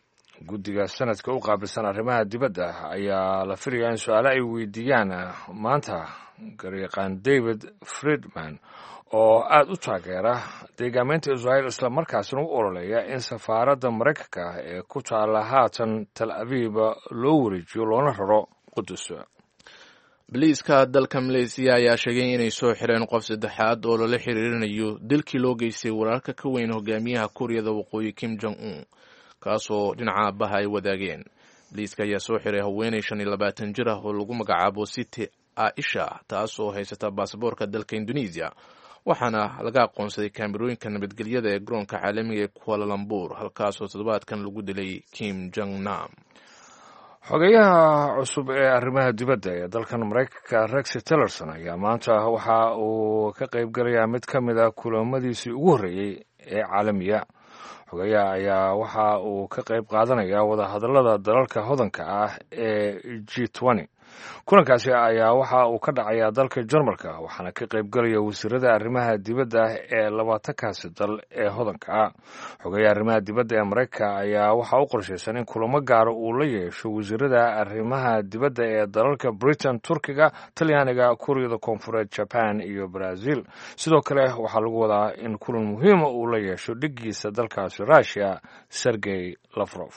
guddiga sanadka u qaabilsan arrimaha dibadda ayaa la filayaa in su-aale ay weydiiyaan maanta garyaqaan david friedman oo aada u taageera deegaameynta israa'iil islamarkaasina u ololeeya in safaaradda maraykanka ee ku taalla haatan tal abiib loo wareejiyo loona raro qudus. boliiska dalka maleysiya ayaa sheegay inay soo xireen qof saddexaad oo lala xiriirinayo dilkii loo geystay walaalka ka weyn hogaamiyaha kuuriyada waqooyi kim jong un kaasoo dhinaca abaha ay wadaageen. boliiska ayaa soo xiray haweenay shan iyo labaatan jir ah oo lagu magacaabo siti aisha taas oo haysata baasaboorka dalka indonesia, waxaana laga aqoonsaday kaamirooyinka nabadgelyada ee garoonka caalamiga ee kualalambur halkaasoo toddobaadkan lagu dilay kim jong nam. xogeyaha cusub ee arrimaha dibadda ee dalkan maraykanka rex tillerson ayaa maanta waxa uu ka qaybgalayaa mid ka mid a kulamadiisii ugu horreeyey ee caalamiya. xogeyaha ayaa waxa uu ka qayb qaadanayaa wadahadallada dalalka hodanka ah ee g twenty. kulankaasi ayaa waxa uu ka dhacayaa dalka jarmalka waxaana ka qaybgalaya wasiirada arrimaha dibadda ee labaatankaasi dal ee hodanka ah. xogeyaha arrimaha dibadda ee maraykanka ayaa waxa u qorshaysan in kulamo gaara uu la yeesho wasiirada arrimaha dibadda ee dalalka britain, turkiga, talyaaniga, kuuriyada koonfureed, jaban iyo brazil. sidoo kale waxaa lagu wadaa in kulan muhiima uu la yeesho dhiggiisa dalkaasi russiya sergey lavrov.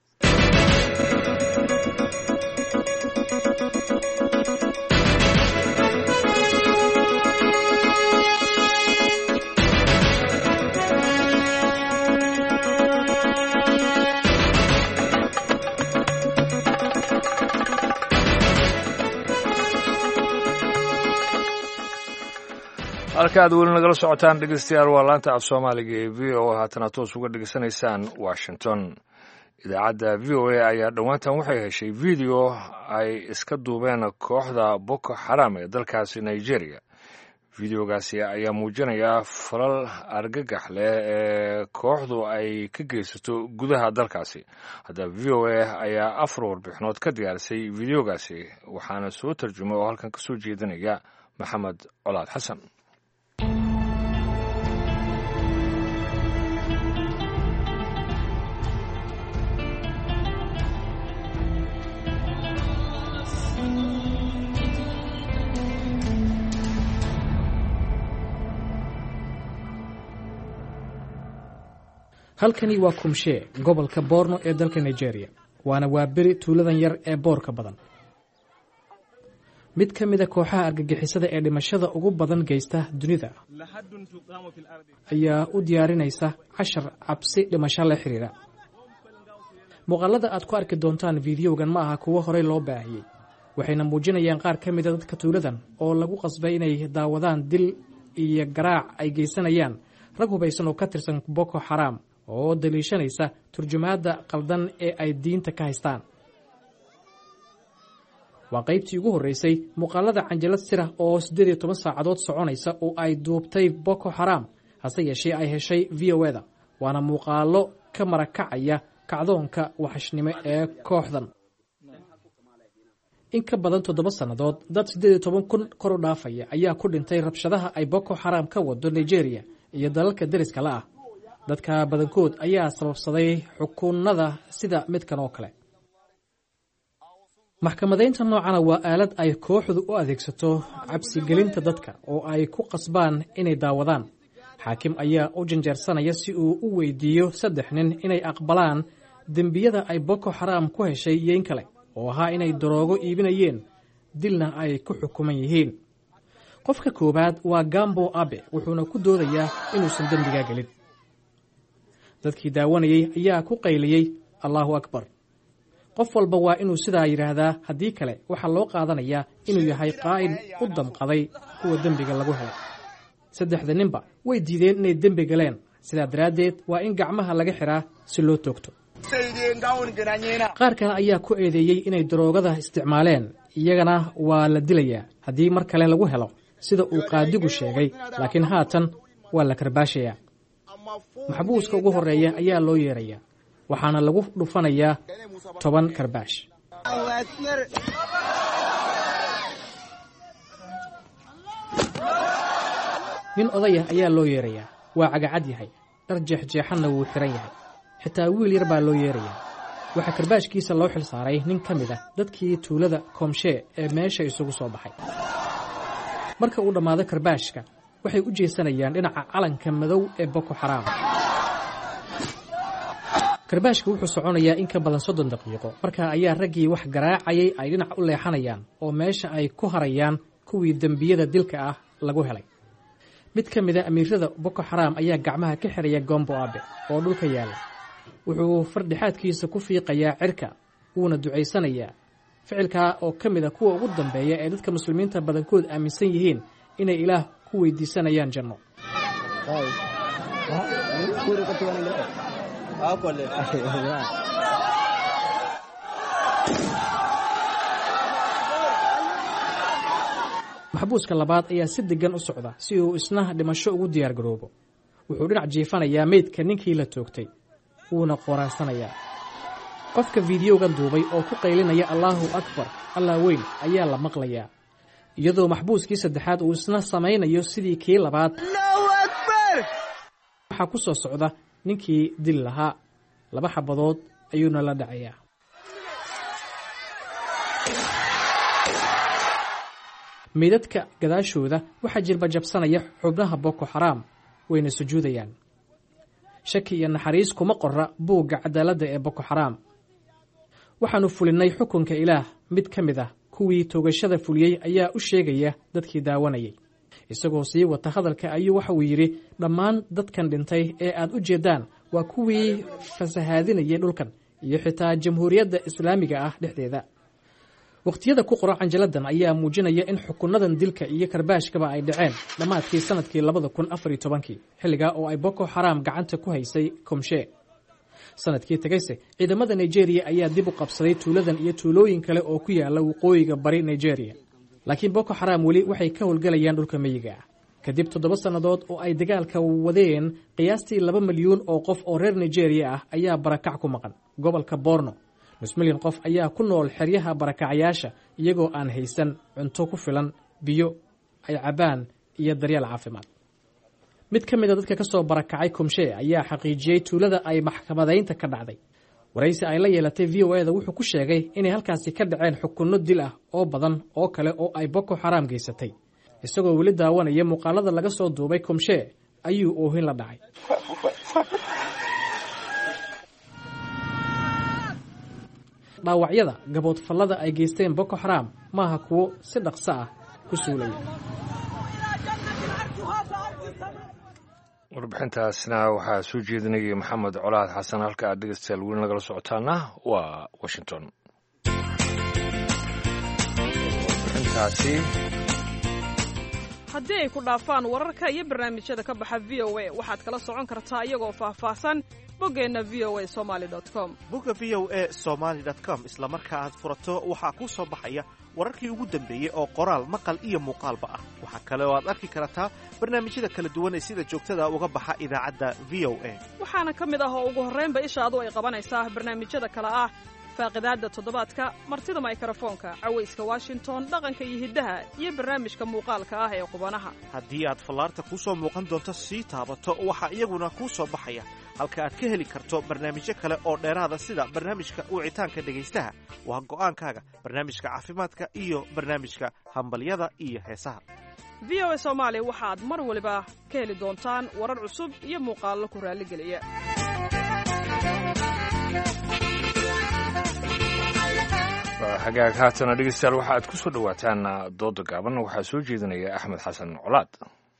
halka aad weli nagala socotaan dhegeystayaal waa laanta af soomaaliga ee v o a haatana toos uga dhegeysanaysaan washington. idaacadda v o a ayaa dhowaantan waxay heshay video ay iska duubeen kooxda boko xaram ee dalkaasi nigeria. videogaasi ayaa muujinaya falal argagax leh ee kooxdu ay ka geysato gudaha dalkaasi. haddaba v o a ayaa afar warbixinood ka diyaarisay videogaasi waxaana soo tarjumay oo halkan ka soo jeedinaya maxamed colaad xasan. halkani waa kumshee gobolka boorno ee dalka nigeria, waana waa beri tuuladan yar ee boorka badan. mid ka mid a kooxaha argagixisada ee dhimashada ugu badan geysta dunida ayaa u diyaarinaysa cashar cabsi dhimasho la xiriira. muuqaalada aad ku arki doontaan fideogan ma aha kuwo horey loo baahiyey, waxayna muujinayaan qaar ka mida dadka tuuladan oo lagu qasbay inay daawadaan dil iyo garaac ay geysanayaan rag hubaysan oo ka tirsan boko xaram oo daliishanaysa turjumaadda qaldan ee ay diinta ka haystaan. waa qaybtii ugu horreysay muuqaalada canjalad sirah oo siddeed iyo toban saacadood soconaysa oo ay duubtay boko xaram, hase yeeshee ay heshay v o eda. waana muuqaalo ka marakacaya kacdoonka waxashnimo ee kooxdan. in ka badan toddoba sannadood dad siddeed iyo toban kun kor u dhaafaya ayaa ku dhintay rabshadaha ay boko xaram ka wado nigeria iyo dalalka deriska la ah. dadka badankood ayaa sababsaday xukuunada sida midkan oo kale. maxkamadaynta noocana waa aalad ay kooxdu u adeegsato cabsigelinta dadka oo ay ku qasbaan inay daawadaan. xaakim ayaa u janjeersanaya si uu u weydiiyo saddex nin inay aqbalaan dembiyada ay boko xaram ku heshay yeyn kale oo ahaa inay daroogo iibinayeen, dilna ay ku xukuman yihiin. qofka koowaad waa gambo abe, wuxuuna ku doodayaa inuusan dembigaa gelin. dadkii daawanayay ayaa ku qayliyey allahu akbar. qof walba waa inuu sidaa yidhaahdaa, haddii kale waxaa loo qaadanayaa inuu yahay qaa'id u damqaday kuwa dembiga lagu helay. saddexda ninba way diideen inay dembi galeen, sidaa daraaddeed waa in gacmaha laga xiraa si loo toogto. qaar kale ayaa ku eedeeyey inay daroogada isticmaaleen, iyagana waa la dilayaa haddii mar kale lagu helo, sida uu qaadigu sheegay, laakiin haatan waa la karbaashayaa. maxbuuska ugu horreeya ayaa loo yeerayaa, waxaana lagu dhufanayaa toban karbaash. nin odayah ayaa loo yeerayaa, waa cagacad yahay, dhar jeexjeexanna wuu xiran yahay. xitaa wiil yar baa loo yeerayaa, waxaa karbaashkiisa loo xil saaray nin ka mid ah dadkii tuulada komshee ee meesha isugu soo baxay. marka uu dhammaado karbaashka waxay u jeesanayaan dhinaca calanka madow ee Boko Haram. karbaashka wuxuu soconayaa in ka badan soddon daqiiqo. markaa ayaa raggii wax garaacayay ay dhinac u leexanayaan oo meesha ay ku harayaan kuwii dembiyada dilka ah lagu helay. mid ka mid a amiirada Boko Haram ayaa gacmaha ka xiraya Gombo Abe oo dhulka yaala. wuxuu fardhixaadkiisa ku fiiqayaa cirka wuuna ducaysanayaa. ficilkaa oo ka mid a kuwa ugu dambeeya ee dadka muslimiinta badankood aaminsan yihiin inay ilaah ku weydiisanayaan janno. maxbuuska labaad ayaa si degan u socda si uu isna dhimasho ugu diyaar garoobo. wuxuu dhinac jiifanayaa meydka ninkii la toogtay wuuna qoraansanayaa. qofka fiidiyowgan duubay oo ku qaylinaya Allahu Akbar, Allah weyn ayaa la maqlayaa, iyadoo maxbuuskii saddexaad uu isna samaynayo sidii kii labaad. Allahu Akbar! waxaa ku soo socda ninkii dil lahaa. laba xabadood ayuuna la dhacayaa. meydadka gadaashooda waxaa jilba jabsanaya xubnaha Boko Haram wayna sujuudayaan. shaki iyo naxariis kuma qorra buugga cadaaladda ee Boko Haram. waxaanu fulinay xukunka ilaah. mid ka mid ah kuwii toogashada fuliyey ayaa u sheegaya dadkii daawanayay. isagoo sii wata hadalka ayuu waxa uu yidhi, dhammaan dadkan dhintay ee aad u jeedaan waa kuwii fasahaadinayay dhulkan iyo xitaa jamhuuriyadda islaamiga ah dhexdeeda. waqtiyada ku qora canjaladan ayaa muujinaya in xukunadan dilka iyo karbaashkaba ay dhaceen dhammaadkii sanadkii labada kun afar iyo tobankii, xilligaa oo ay Boko Haram gacanta ku haysay Komshee. sanadkii tagayse ciidamada Nigeria ayaa dib u qabsaday tuuladan iyo tuulooyin kale oo ku yaala waqooyiga bari Nigeria. laakiin Boko Haram weli waxay ka howlgalayaan dhulka miyiga ah. kadib toddoba sannadood oo ay dagaalka wadeen, qiyaastii laba milyuun oo qof oo reer Nigeria ah ayaa barakac ku maqan gobolka Borno. nus milyan qof ayaa ku nool xeryaha barakacayaasha iyagoo aan haysan cunto ku filan, biyo ay cabaan iyo daryeel caafimaad. mid ka mid a dadka ka soo barakacay Komshee ayaa xaqiijiyey tuulada ay maxkamadaynta ka dhacday. waraysi ay la yeelatay V O A da wuxuu ku sheegay inay halkaasi ka dhaceen xukunno dil ah oo badan oo kale oo ay Boko Haram geysatay. isagoo weli daawanaya muuqaalada laga soo duubay Komshee ayuu oohin la dhacay. dhaawacyada gaboodfallada ay geysteen Boko Haram maaha kuwo si dhaqso ah ku suulaya. warbixintaasna waxaa soo jeedinayay maxamed colaad xasan. halka aad dhegeystayaal weli nagala socotaana waa Washington. warbixintaasi haddii ay ku dhaafaan wararka iyo barnaamijyada ka baxa V O A waxaad kala socon kartaa iyagoo faahfaahsan boggeenna v o a somali dot com. bogga v o a somali dot com isla marka aad furato waxaa kuu soo baxaya wararkii ugu dambeeyey oo qoraal, maqal iyo muuqaalba ah. waxaa kale oo aad arki kartaa barnaamijyada kala duwan ee sida joogtada uga baxa idaacadda V O A. waxaana ka mid ah oo ugu horraynba ishaadu ay qabanaysaa barnaamijyada kale ah faaqidaadda toddobaadka, martida mikrofoonka, cawayska Washington, dhaqanka iyo hiddaha, iyo barnaamijka muuqaalka ah ee qubanaha. haddii aad fallaarta kuu soo muuqan doonto sii taabato waxaa iyaguna kuu soo baxaya halka aad ka heli karto barnaamijyo kale oo dheeraada sida barnaamijka wicitaanka dhegaystaha, waa go'aankaaga, barnaamijka caafimaadka iyo barnaamijka hambalyada iyo heesaha. V O A Soomaali waxaad mar waliba ka heli doontaan warar cusub iyo muuqaallo ku raalligeliya. hagaag haatana dhegeystayaal waxa aad ku soo dhawaataan dooda gaaban. waxaa soo jeedinaya Axmed xasan colaad.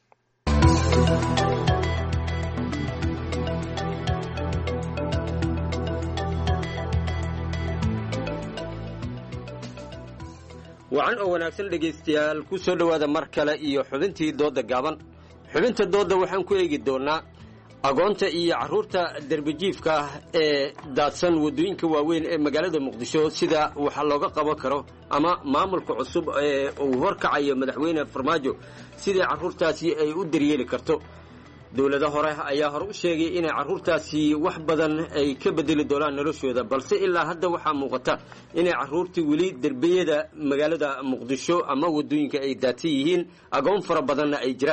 wacan oo wanaagsan dhegaystayaal ku soo dhowaada mar kale iyo xubintii dooda gaaban. xubinta dooda waxaan ku eegi doonaa agoonta iyo carruurta derbijiifka ah ee daadsan waddooyinka waaweyn ee magaalada muqdisho, sida waxa looga qaban karo ama maamulka cusub ee uu horkacayo madaxweyne farmaajo sidii carruurtaasi ay u daryeeli karto. dowlada hore ayaa hore u sheegay inay carruurtaasi wax badan ay ka bedeli doonaan noloshooda, balse ilaa hadda waxaa muuqata inay carruurtii weli derbiyada magaalada muqdisho ama waddooyinka ay daadsan yihiin, agoon fara badanna ay jiraan.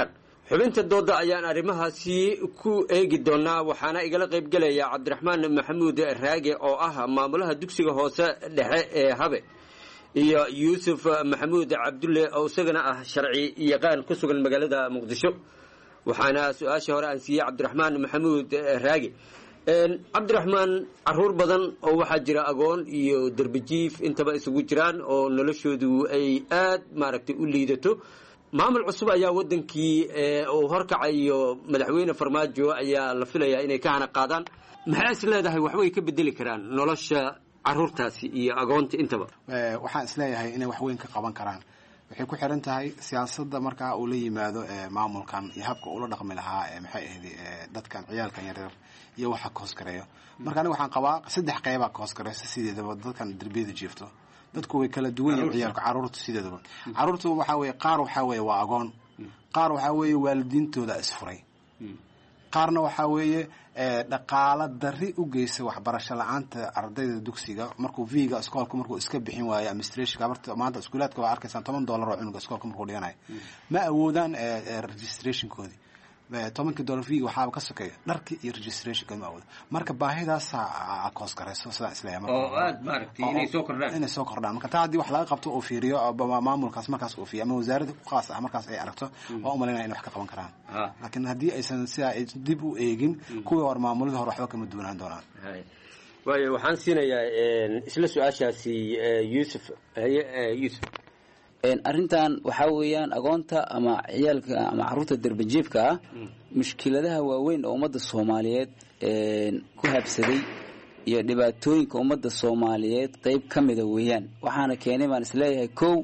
xubinta dooda ayaan arrimahaasi ku eegi doonaa waxaana igala qayb gelaya cabdiraxmaan maxamuud raage oo ah maamulaha dugsiga hoose dhexe ee habe iyo yuusuf maxamuud cabdulle oo isagana ah sharci yaqaan ku sugan magaalada muqdisho waxaana su-aasha hore aan siiyey cabdiraxmaan maxamuud raage cabdiraxmaan caruur badan oo waxaa jira agoon iyo derbijiif intaba isugu jiraan oo noloshoodu ay aad maaragtay u liidato maamul cusub ayaa wadankii uu horkacayo madaxweyne farmaajo ayaa la filayaa inay ka hana qaadaan maxay is leedahay waxbay ka bedeli karaan nolosha caruurtaasi iyo agoonta intaba waxaan is leeyahay inay wax weyn ka qaban karaan waxay ku xiran tahay siyaasadda markaa uu la yimaado maamulkan iyo habka uu la dhaqmi lahaa maxay ahayd dadkan ciyaalkan yaryar iyo waxa ka hoosgareeyo marka aniga waxaan qabaa saddex qeybaa ka hoosgareysa sideedaba dadkan derbiyada jiifto dadku way kala duwan yihiin ciyaalka caruurta sideedaba caruurtu waxa weeye qaar waxa weeye waa agoon qaar waxa weeye waalidiintooda isfuray qaarna waxa weeye dhaqaala dari u geysa waxbarasho la'aanta ardayda dugsiga markuu viga iskoolka markuu iska bixin waayo administration gabarta maanta iskuulaadka waa arkaysan toban dollar oo cunuga iskoolka markuu dhiganayo ma awoodaan registration koodi tobanka dollar viga waxaaba ka sokeeya dharkii iyo registration koodi ma awoodo marka baahidaas a koos garayso sidaa isleeyahay oo aad maaragtay inay soo kordhaan inay soo kordhaan marka taa haddii wax laga qabto oo fiiriyo maamulkaas markaas uu fiiriyo ama wasaaradda ku qaas ah markaas ay aragto waa u malaynaya in wax ka qaban karaan laakiin haddii aysan sidaa dib u eegin kuwii hore maamulada hore waxba kama duwanaan doonaan waayo waxaan siinayaa isla su-aashaasi yuusuf yuusuf arrintan waxaa weeyaan agoonta ama ciyaalka ama caruurta derbajiifka ah mushkiladaha waaweyn oo ummadda soomaaliyeed ku habsaday iyo dhibaatooyinka ummadda soomaaliyeed qayb ka mida weeyaan waxaana keenay baan isleeyahay kow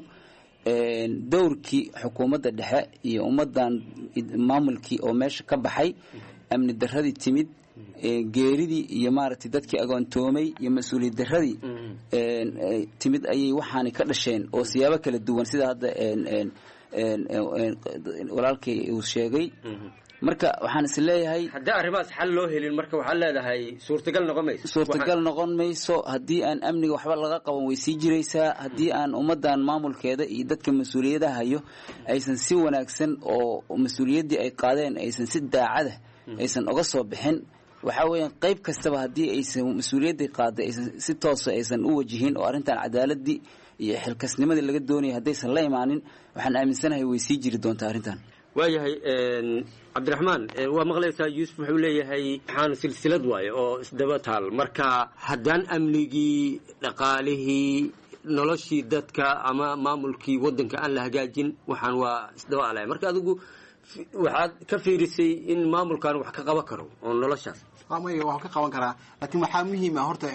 dowrkii xukuumadda dhexe iyo ummaddan maamulkii oo meesha ka baxay amni darradii timid geeridii iyo maaragtay dadkii agoontoomay iyo mas-uuliyad darradii timid ayay waxaani ka dhasheen oo siyaabo kala duwan sida hadda walaalkay uu sheegay marka waxaan is leeyahay haddii arrimahaas xal loo helin marka waxaad leedahay suurtagal noqon mayso suurtagal noqon mayso haddii aan amniga waxba laga qaban way sii jiraysaa haddii aan ummaddan maamulkeeda iyo dadka mas-uuliyadaha hayo aysan si wanaagsan oo mas-uuliyaddii ay qaadeen aysan si daacada aysan oga soo bixin waxaa weeyaan qayb kastaba haddii aysan mas-uuliyaddii qaaday aysan si toosa aysan u wajihin oo arrintan cadaaladii iyo xilkasnimadii laga doonayay haddaysan la imaanin waxaan aaminsanahay way sii jiri doontaa arrintan waayahay cabdiraxmaan waa maqlaysaa yuusuf wuxuu leeyahay waxaan silsilad waaye oo isdaba taal marka haddaan amnigii dhaqaalihii noloshii dadka ama maamulkii waddanka aan la hagaajin waxaan waa isdaba alay marka adigu waxaad ka fiirisay in maamulkan wax ka qaban karo oo noloshaas maya waa ka qaban karaa laakiin waxaa muhiim ah horta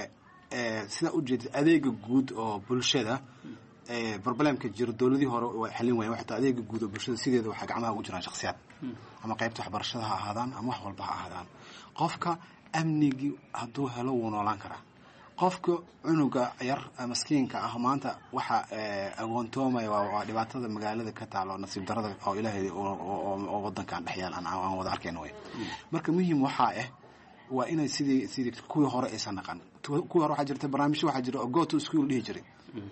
sidaa ujeeda adeega guud oo bulshada problemka jiro dowladii hore waa xalin wayan waxta adeega guud oo bulshada sideeda waxaa gacmaha ugu jiraan shakhsiyaad ama qaybta waxbarashada ha ahaadaan ama wax walba ha ahaadaan qofka amnigii hadduu helo wuu noolaan karaa qofka cunuga yar maskiinka ah maanta waxa agoontoomaya waa dhibaatada magaalada ka taalo nasiib darada oo ilaahay oo wadankan dhexyaal aan wada arkayno way marka muhiim waxaa ah waa inay sidii sidii kuwii hore aysan naqan kuwii hore waxaa jirta barnaamijyo waxaa jira oo go to school dhihi jiray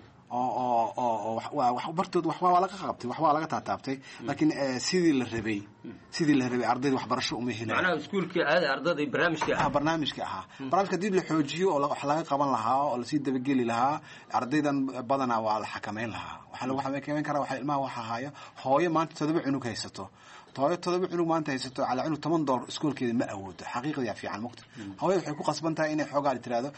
oo oo wax bartood wax waa laga qabtay wax waa laga taataabtay laakiin sidii la rabay sidii la rabay ardayda waxbarasho uma helaan macnaha iskuulkii aada ardayda barnaamijka ah barnaamijka ahaa barnaamijka dib la xoojiyo oo wax laga qaban lahaa oo la sii dabageli lahaa ardaydan badana waa la xakameyn lahaa waxa lagu xakameyn karaa waxa ilmaha waxa haya hooyo maanta todoba cunug haysato hooyo todoba cunug maanta haysato cala cunug toban dollar iskuulkeeda ma awoodo xaqiiqada fiican mugta hooyo waxay ku qasban tahay inay xoogaa tiraado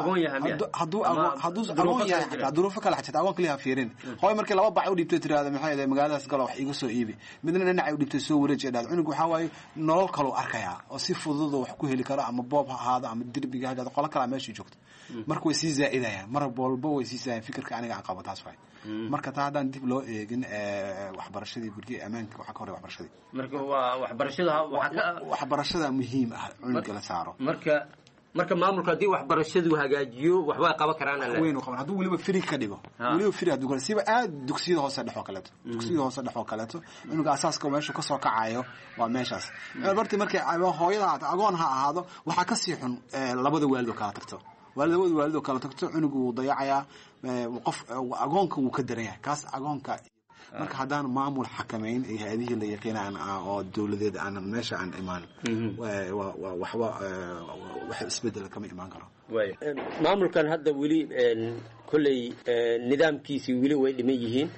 hadduu hadduu agoon yahay duruufo kale xataa agoon kaliya fiirin hooyo markii laba bac u dhibtay tiraado maxay ahayd magaaladaas galo wax iga soo iibi midna dhinac u dhibtay soo wareejay dhaad cunug waxa waaye nolol kale u arkaya oo si fudud wax ku heli karo ama boob ha ahaado ama dirbiga ha ahaado qolo kale meesha joogto marka way sii zaaidayaan mar walba way sii zaayeen fikirka aniga aan qabo taas way marka taa hadaan dib loo eegin waxbarashadii gurigii ammaanka waxa ka hor waxbarashadii marka waa waxbarashada waxbarashada muhiim ah cunuga la saaro marka marka maamulka hadii waxbarashadu hagaajiyo waxba qaban karaan alla weyn qaban haduu waliba free ka dhigo waliba free haduu kale siba aad dugsiyada hoose dhaxo kaleeto dugsiyada hoose dhaxo kaleeto cunuga asaaska meesha ka soo kacayo waa meeshaas barti markay hooyada agoon ha ahaado waxa ka sii xun labada waalid kala tagto waalidooda waalidoo kala tagto cunugu uu dayacayaa qof agoonka uu ka daran yahay kaas agoonka marka haddaan maamul xakamayn iyo hay-adihii la yaqiinaan oo dowladeed aan meesha aan imaan waxba wax isbedel kama imaan karo maamulkan hadda weli kolley nidaamkiisii weli way dhiman yihiin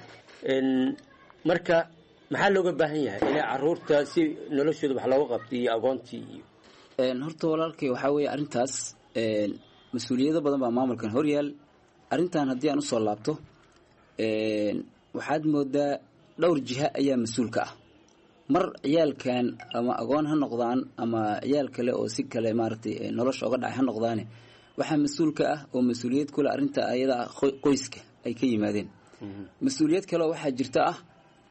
marka maxaa looga baahan yahay inay caruurta si noloshooda wax looga qabto iyo agoontii iyo horta walaalkay waxaa weeye arrintaas mas-uuliyado badan baa maamulkan horyaal arrintan haddii aan usoo laabto waxaad moodaa dhowr jiha ayaa mas-uulka ah mar ciyaalkan ama agoon ha noqdaan ama ciyaal kale oo si kale maaragtay nolosha oga dhacay ha noqdaane waxaa mas-uulka ah oo mas-uuliyad kule arrinta ayada qoyska ay ka yimaadeen mas-uuliyad kale oo waxaa jirta ah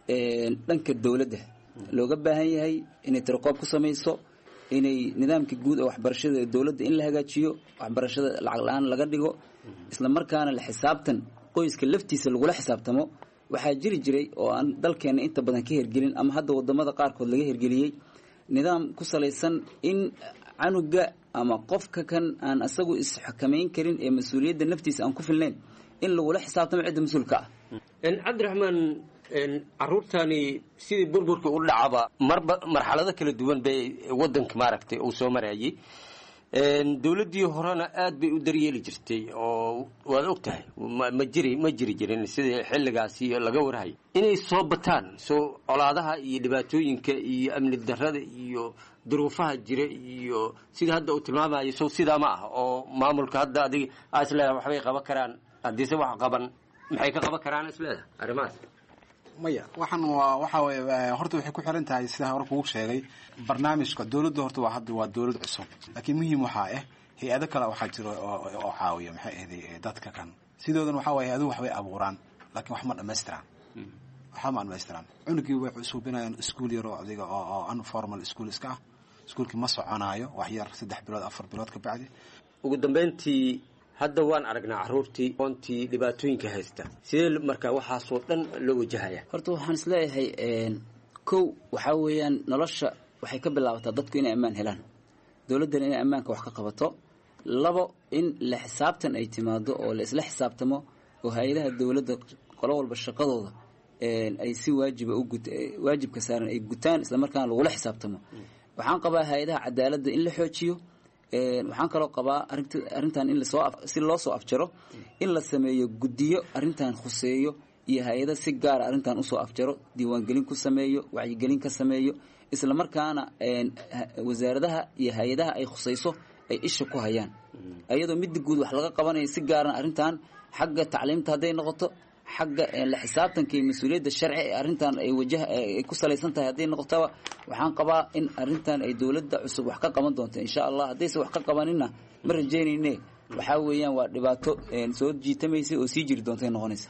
dhanka dowladda looga baahan yahay inay tiraqoob ku samayso inay nidaamka guud oo waxbarashada dowladda in la hagaajiyo waxbarashada lacag la-aan laga dhigo isla markaana la xisaabtan qoyska laftiisa lagula xisaabtamo waxaa jiri jiray oo aan dalkeena inta badan ka hergelin ama hadda wadamada qaarkood laga hergeliyey nidaam ku salaysan in canuga ama qofka kan aan asagu isxakamayn karin ee mas-uuliyadda naftiisa aan ku filnayn in lagula xisaabtamo cidda mas-uulka ah cabdiraxmaan caruurtani sidii burburka u dhacaba marba marxalado kala duwan bay wadanka maaragtay uu soo marayay dowladdii horena aad bay u daryeeli jirtay oo waad og tahay ma jiri ma jiri jirin sidii xilligaasi laga warhayo inay soo bataan soo colaadaha iyo dhibaatooyinka iyo amni darrada iyo duruufaha jira iyo sidii hadda uu tilmaamayo soo sidaa ma ah oo maamulka hadda adiga isleedahay waxbay qaban karaan haddiise wax qaban maxay ka qaban karaan isleedahay arrimahaas maya waxaan waa waxa weeye horta waxay ku xiran tahay sida hore kugu sheegay barnaamijka dowladda horta waa hadda waa dowlad cusub laakiin muhiim waxaa ah hay-ado kale waxaa jira oo caawiya maxay ahday dadka kan sidoodan waxaa waye hay-aduhu waxbay abuuraan laakiin wax ma dhammaystiraan waxba ma dhammaystiraan cunugii way cusuubinayaan iskuul yar oo adiga oo unformal school iska ah iskuulkii ma soconaayo wax yar saddex bilood afar bilood ka bacdi ugu dambeyntii hadda waan aragnaa caruurtii oontii dhibaatooyinka haysta sidee markaa waxaasoo dhan loo wajahaya horta waxaan isleeyahay kow waxaa weeyaan nolosha waxay ka bilaabataa dadku inay ammaan helaan dowladdana inay ammaanka wax ka qabato labo in la xisaabtan ay timaado oo la isla xisaabtamo oo hay-adaha dowladda qolo walba shaqadooda ay si waajiba u gut waajibka saaran ay gutaan isla markaana lagula xisaabtamo waxaan qabaa hay-adaha cadaaladda in la xoojiyo waxaan kaloo qabaa arrintan in lasoo si loo soo afjaro in la sameeyo guddiyo arrintan khuseeyo iyo hay-ada si gaara arrintan usoo afjaro diiwaangelin ku sameeyo wacyigelin ka sameeyo isla markaana wasaaradaha iyo hay-adaha ay khusayso ay isha ku hayaan iyadoo midda guud wax laga qabanayo si gaaran arrintan xagga tacliimta hadday noqoto xagga la xisaabtanka iyo mas-uuliyadda sharci ee arrintan ay wajah ay ku salaysan tahay hadday noqotaba waxaan qabaa in arrintan ay dowladda cusub wax ka qaban doonto insha allah haddayse wax ka qabanina ma rajaynayne waxaa weeyaan waa dhibaato soo jiitamaysa oo sii jiri doontay noqonaysa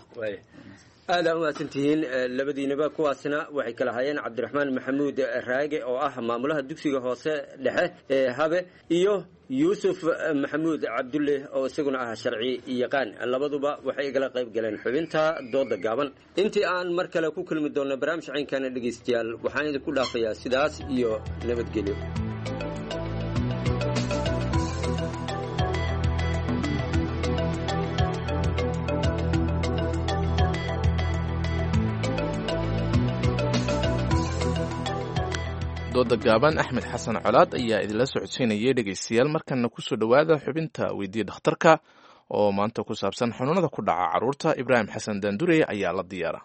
aada umahadsantihiin labadiinaba kuwaasna waxay kala hayeen cabdiraxmaan maxamuud raage oo ah maamulaha dugsiga hoose dhexe ee habe iyo yuusuf maxamuud cabdulle oo isaguna ah sharci yaqaan labaduba waxay igala qayb galeen xubinta dooda gaaban intii aan mar kale ku kulmi doonno barnaamij caynkana dhegaystayaal waxaan idinku dhaafayaa sidaas iyo nabadgelyo dooda gaaban axmed xasan colaad ayaa idinla socodsiinayay dhegaystayaal markana kusoo dhowaada xubinta weydiiya dhakhtarka oo maanta ku saabsan xanuunada ku dhaca carruurta ibraahim xasan daandurey ayaa la diyaara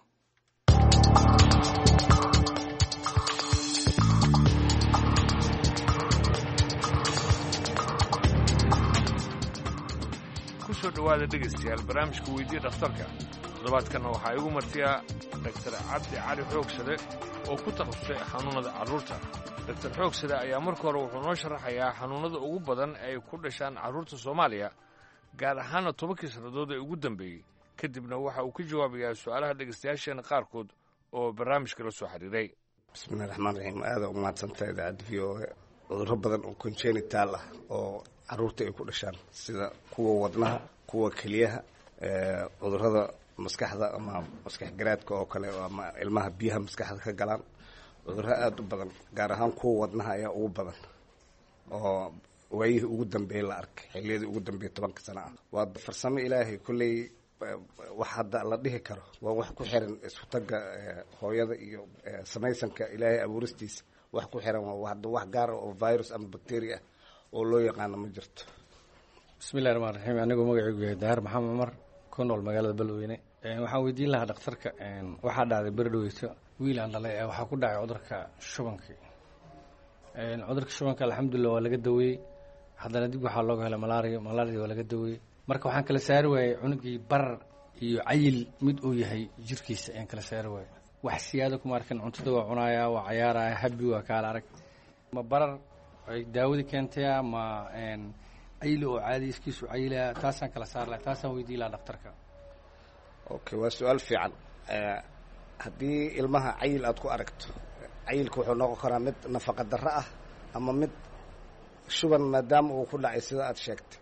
kusoo dhowaada dhegaystayaal barnaamijka weydiiya dhakhtarka toddobaadkanna waxaa igu martiya doctor cabdi cali xoogsade oo ku takhasusay xanuunada carruurta doctor xoogsade ayaa marka hore wuxuu noo sharaxayaa xanuunada ugu badan ay ku dhashaan carruurta soomaaliya gaar ahaana tobankii sannadood ee ugu dambeeyey kadibna waxa uu ka jawaabayaa su-aalaha dhegaystayaasheena qaarkood oo barnaamijka la soo xiriiray bismillahi raxmaan raxiim aada u mahadsantahay idaacadda v o a cudurro badan oo congenital ah oo carruurta ay ku dhashaan sida kuwa wadnaha kuwa keliyaha cudurrada maskaxda ama maskax garaadka oo kale ama ilmaha biyaha maskaxda ka galaan cudurro aada u badan gaar ahaan kuwa wadnaha ayaa ugu badan oo waayihii ugu dambeeyey la arkay xilliyadii ugu dambeeyey tobanka sano ah waa farsamo ilaahay kolley wax hadda la dhihi karo waa wax ku xiran isku tagga hooyada iyo samaysanka ilaahay abuuristiisa wax ku xiran waa hadda wax gaar ah oo virus ama bacteria oo loo yaqaano ma jirto. bismillahi rahmaani rahiim. anigoo magacaygu yahay daar maxamed cumar ku nool magaalada Beledweyne. waxaan weydiin lahaa dhakhtarka waxaa dhacday beredhoweyto wiil aan dhalay waxaa ku dhacay cudurka shubanka. cudurka shubanka alxamdulilah waa laga daweeyey, haddana dib waxaa looga helay malaria malaria waa laga daweeyey. marka waxaan kala saari waayey cunugii barar iyo cayil mid uu yahay jirkiisa ayaan kala saari waayey. wax siyaado kuma arkin, cuntada waa cunaaya waa cayaaraya habi waa kaala arag. ma barar ay daawadii keentaya ma cayili oo caadi iskiisu cayilaya, taasaan kala saar lahay, taasaan weydiin lahaa dhakhtarka. okay, waa su-aal fiican. haddii ilmaha cayil aad ku aragto, cayilka wuxuu noqon karaa mid nafaqa darro ah ama mid shuban maadaama uu ku dhacay sida aad sheegtay.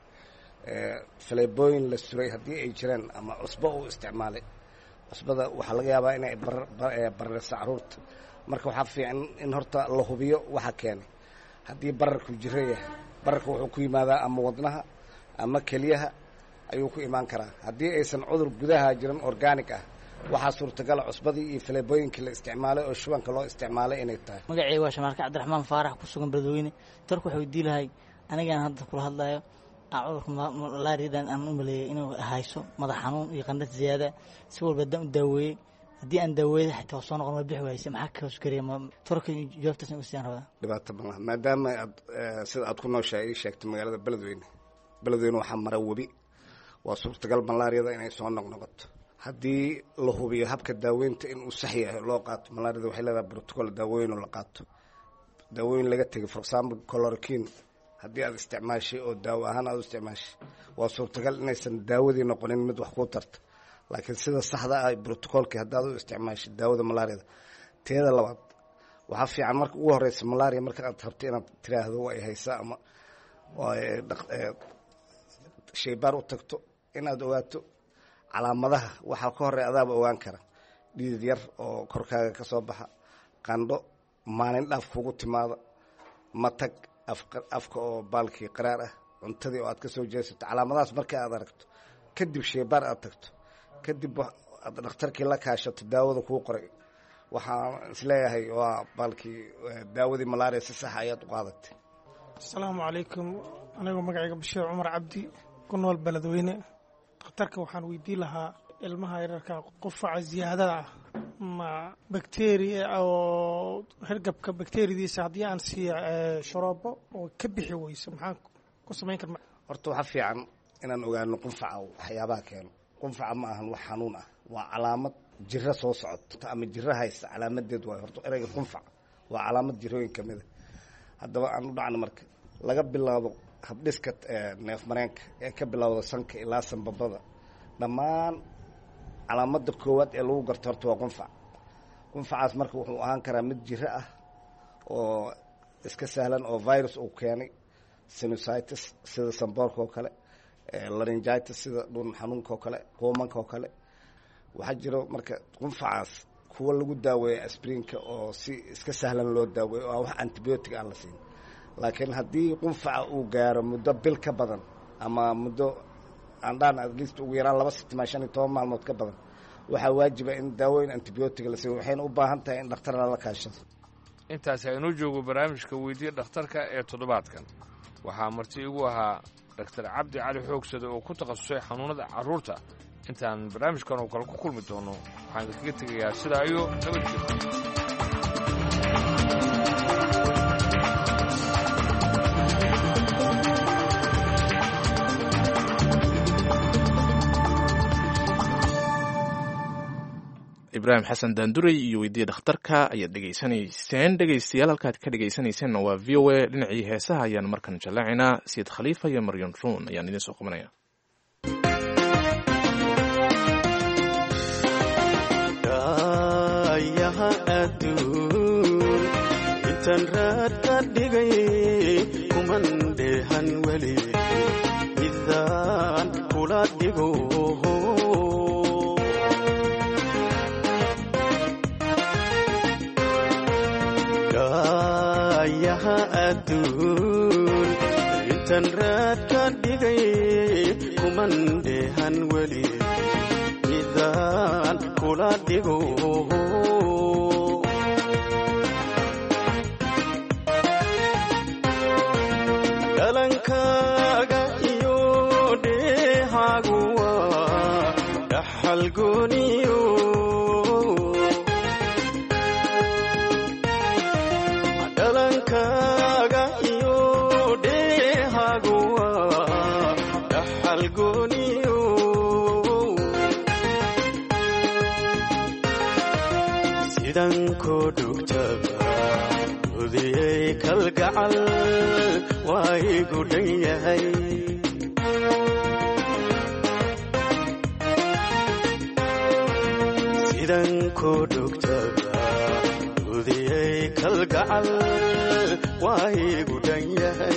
faleebooyin la suray haddii ay jiraan ama cusbo uu isticmaalay, cusbada waxaa laga yaabaa inay bararayso caruurta. marka waxaa fiican in horta la hubiyo waxa keenay. haddii bararku jiro yahay, bararka wuxuu ku yimaadaa ama wadnaha ama keliyaha ayuu ku imaan karaa. haddii aysan cudur gudaha jirin organic ah, waxaa suurtagala cusbadii iyo faleebooyinkii la isticmaalay oo shubanka loo isticmaalay inay tahay. magacayga waa Shamaarka Cabdiraxmaan Faarax ku sugan Beledweyne. tarku wuxuu weydiin lahay anigaan hadda kula hadlayo cudurka malaariyadan aan u maleeyay inuu hayso madax xanuun iyo qandhad ziyaada, si walba daan u daaweeyey. haddii aan daaweeyay xitaa soo noqon ma bixi waayay, maxaa ka hoos gareeyay tarku jawaabtaas u siyaan rabaa. dhibaato badan maadaama aad sida aad ku nooshahay ii sheegtay magaalada Beledweyne. Beledweyne waxaa mara webi, waa suurtagal malaariyada inay soo noqnoqoto. haddii la hubiyo habka daaweynta in uu sax yahay loo qaato, malaariyada waxay leedahay protocol daaweyn oo la qaato. daaweyn laga tegay for example chloroquine haddii aad isticmaashay oo daawo ahaan aad u isticmaashay, waa suurtagal inaysan daawadii noqonin mid wax kuu tarta. laakiin sida saxda ah protocolkii haddaad u isticmaashay daawada malaariyada. teeda labaad, waxaa fiican marka ugu horeysa malaria marka aad rabto inaad tiraahdo waa ay haysaa ama shaybaar u tagto, inaad ogaato calaamadaha. waxaa ka horey adaaba ogaan kara dhiid yar oo korkaaga ka soo baxa, qandho maalin dhaaf kugu timaada, matag afka oo baalkii qaraar ah, cuntadii oo aad ka soo jeesato. calaamadahaas marka aad aragto, kadib shaybaar aad tagto, kadib aad dhakhtarkii la kaashato daawada kuu qoray, waxaan isleeyahay waa baalkii daawadii malaria si sax ayaad u qaadatay. asalaamu calaykum. anigoo magacayga Bashiir Cumar Cabdi ku nool Beledweyne. dhakhtarka waxaan weydiin lahaa ilmaha yararka qufaca ziyaadada ah ma bacteria oo hergabka bacteriadiisa haddii aan siiyo sharoobo oo ka bixi weyso maxaan ku samayn karna? horta waxaa fiican inaan ogaano qunfaca waxyaabaha keeno. qunfaca ma ahan wax xanuun ah, waa calaamad jiro soo socota ama jiro haysta calaamadeed waayo. horta ereyga qunfac waa calaamad jirooyin ka mid a. haddaba aan u dhacno marka laga bilaabo habdhiska neef mareenka ee ka bilowda sanka ilaa sanbabada, dhammaan calaamada koowaad ee lagu garto horta waa qunfac. qunfacaas marka wuxuu ahaan karaa mid jiro ah oo iska sahlan oo virus uu keenay, sinusitis sida sanboorka oo kale, laryngitis sida dhuun xanuunka oo kale, quumanka oo kale. waxaa jiro marka qunfacaas kuwa lagu daaweeyo asprinka oo si iska sahlan loo daaweeyo oo wax antibiotic aan la siin. laakiin haddii qunfaca uu gaaro muddo bil ka badan ama muddo andhaan at least ugu yaraan laba sitimaa shan iyo toban maalmood ka badan, waxaa waajiba in daawooyin antibiotic la siiyo. waxayna u baahan tahay in dhakhtar lala kaashado. intaasi aynuu joogo barnaamijka weydiiya dhakhtarka ee toddobaadkan. waxaa marti igu ahaa daktar cabdi cali xoogsade oo ku takhasusay xanuunada carruurta. intaan barnaamijkan oo kale ku kulmi doono waxaan idinkaga tegayaa sidaa iyo nabadgelyo. ibraahim xasan daanduray iyo weydiiya dhakhtarka ayaad dhegaysanayseen. dhegaystayaal halkaad ka dhegaysanayseena waa v o a. dhinacii heesaha ayaan markan jallaacinaa. sayid khaliifa iyo maryan ruun ayaan idiin soo qabanaya. ayaha adduun intaan raad ka dhigay kuman dheehan weli midaan kula dhigo ayaha adduun intaan raad ka dhigay kuman dheehan weli midaan kula dhigo dhalankaaga iyo dheehaagu waa dhaxal gooniyo dhalankaaga iyo dheehaagu waa dhaxal gooniyo sidan koo dhugtaba udiyey kalgacal waa igu dhan yahay sidan koo dhugtaba udiyey kalgacal waa igu dhan yahay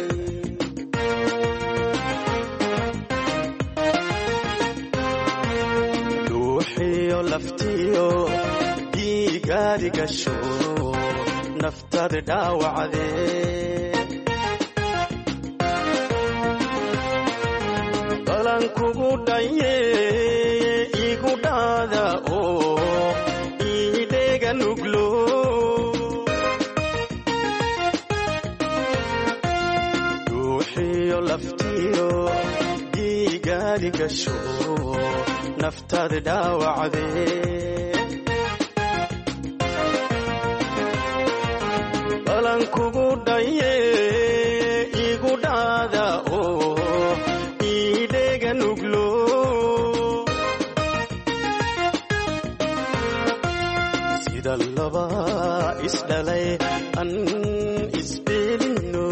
dhuuxiyo laftiyo dhiigaadi gasho naftaada dhaawacdee balan kugu dhaye igu dhaada oo iidheega nuglo dhuuxiyo laftiyo dhiigaadi gasho naftaada dhaawacdee balan kugu dhaye igu dhaada oo iidheega nuglo sida laba isdhalay an isbeelino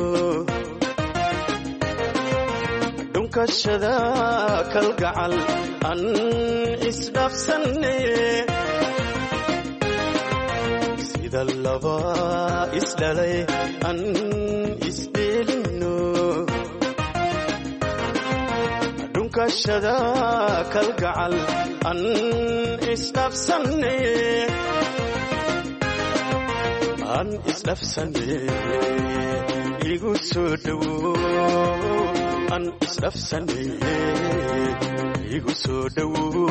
dhunkashada kalgacal an isdhaafsanne sida laba isdhalay an isbeelino dhunkashada kalgacal an isdhaafsanne an isdhaafsanne igu soo dhowo an isdhaafsanne igu soo dhowo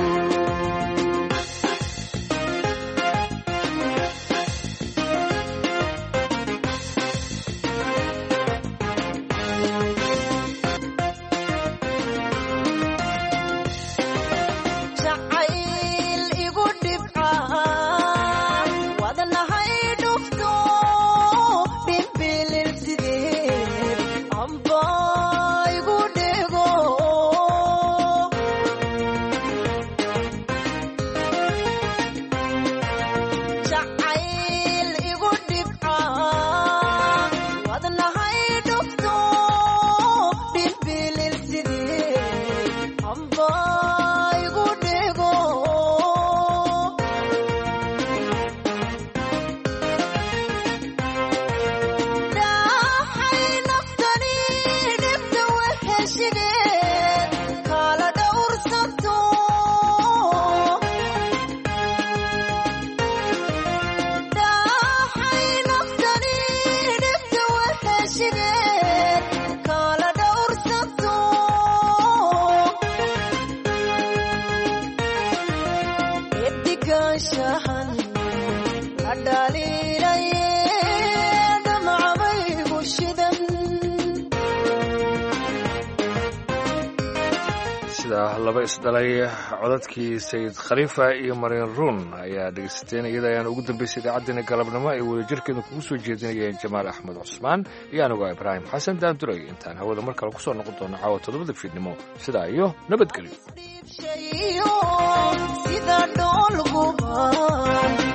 laba isdhalay codadkii sayid khaliifa iyo mariin ruun ayaa dhegaysateen iyada ayaan ugu dambaysay idaacaddeenna galabnimo ay wadajirkeedu kugu soo jeedinayeen jamaal axmed cusmaan iyo anigoo ibraahim xasan daanduray intaan hawada mar kale ku soo noqon doono caawa toddobada fiidnimo sidaa iyo nabadgelyo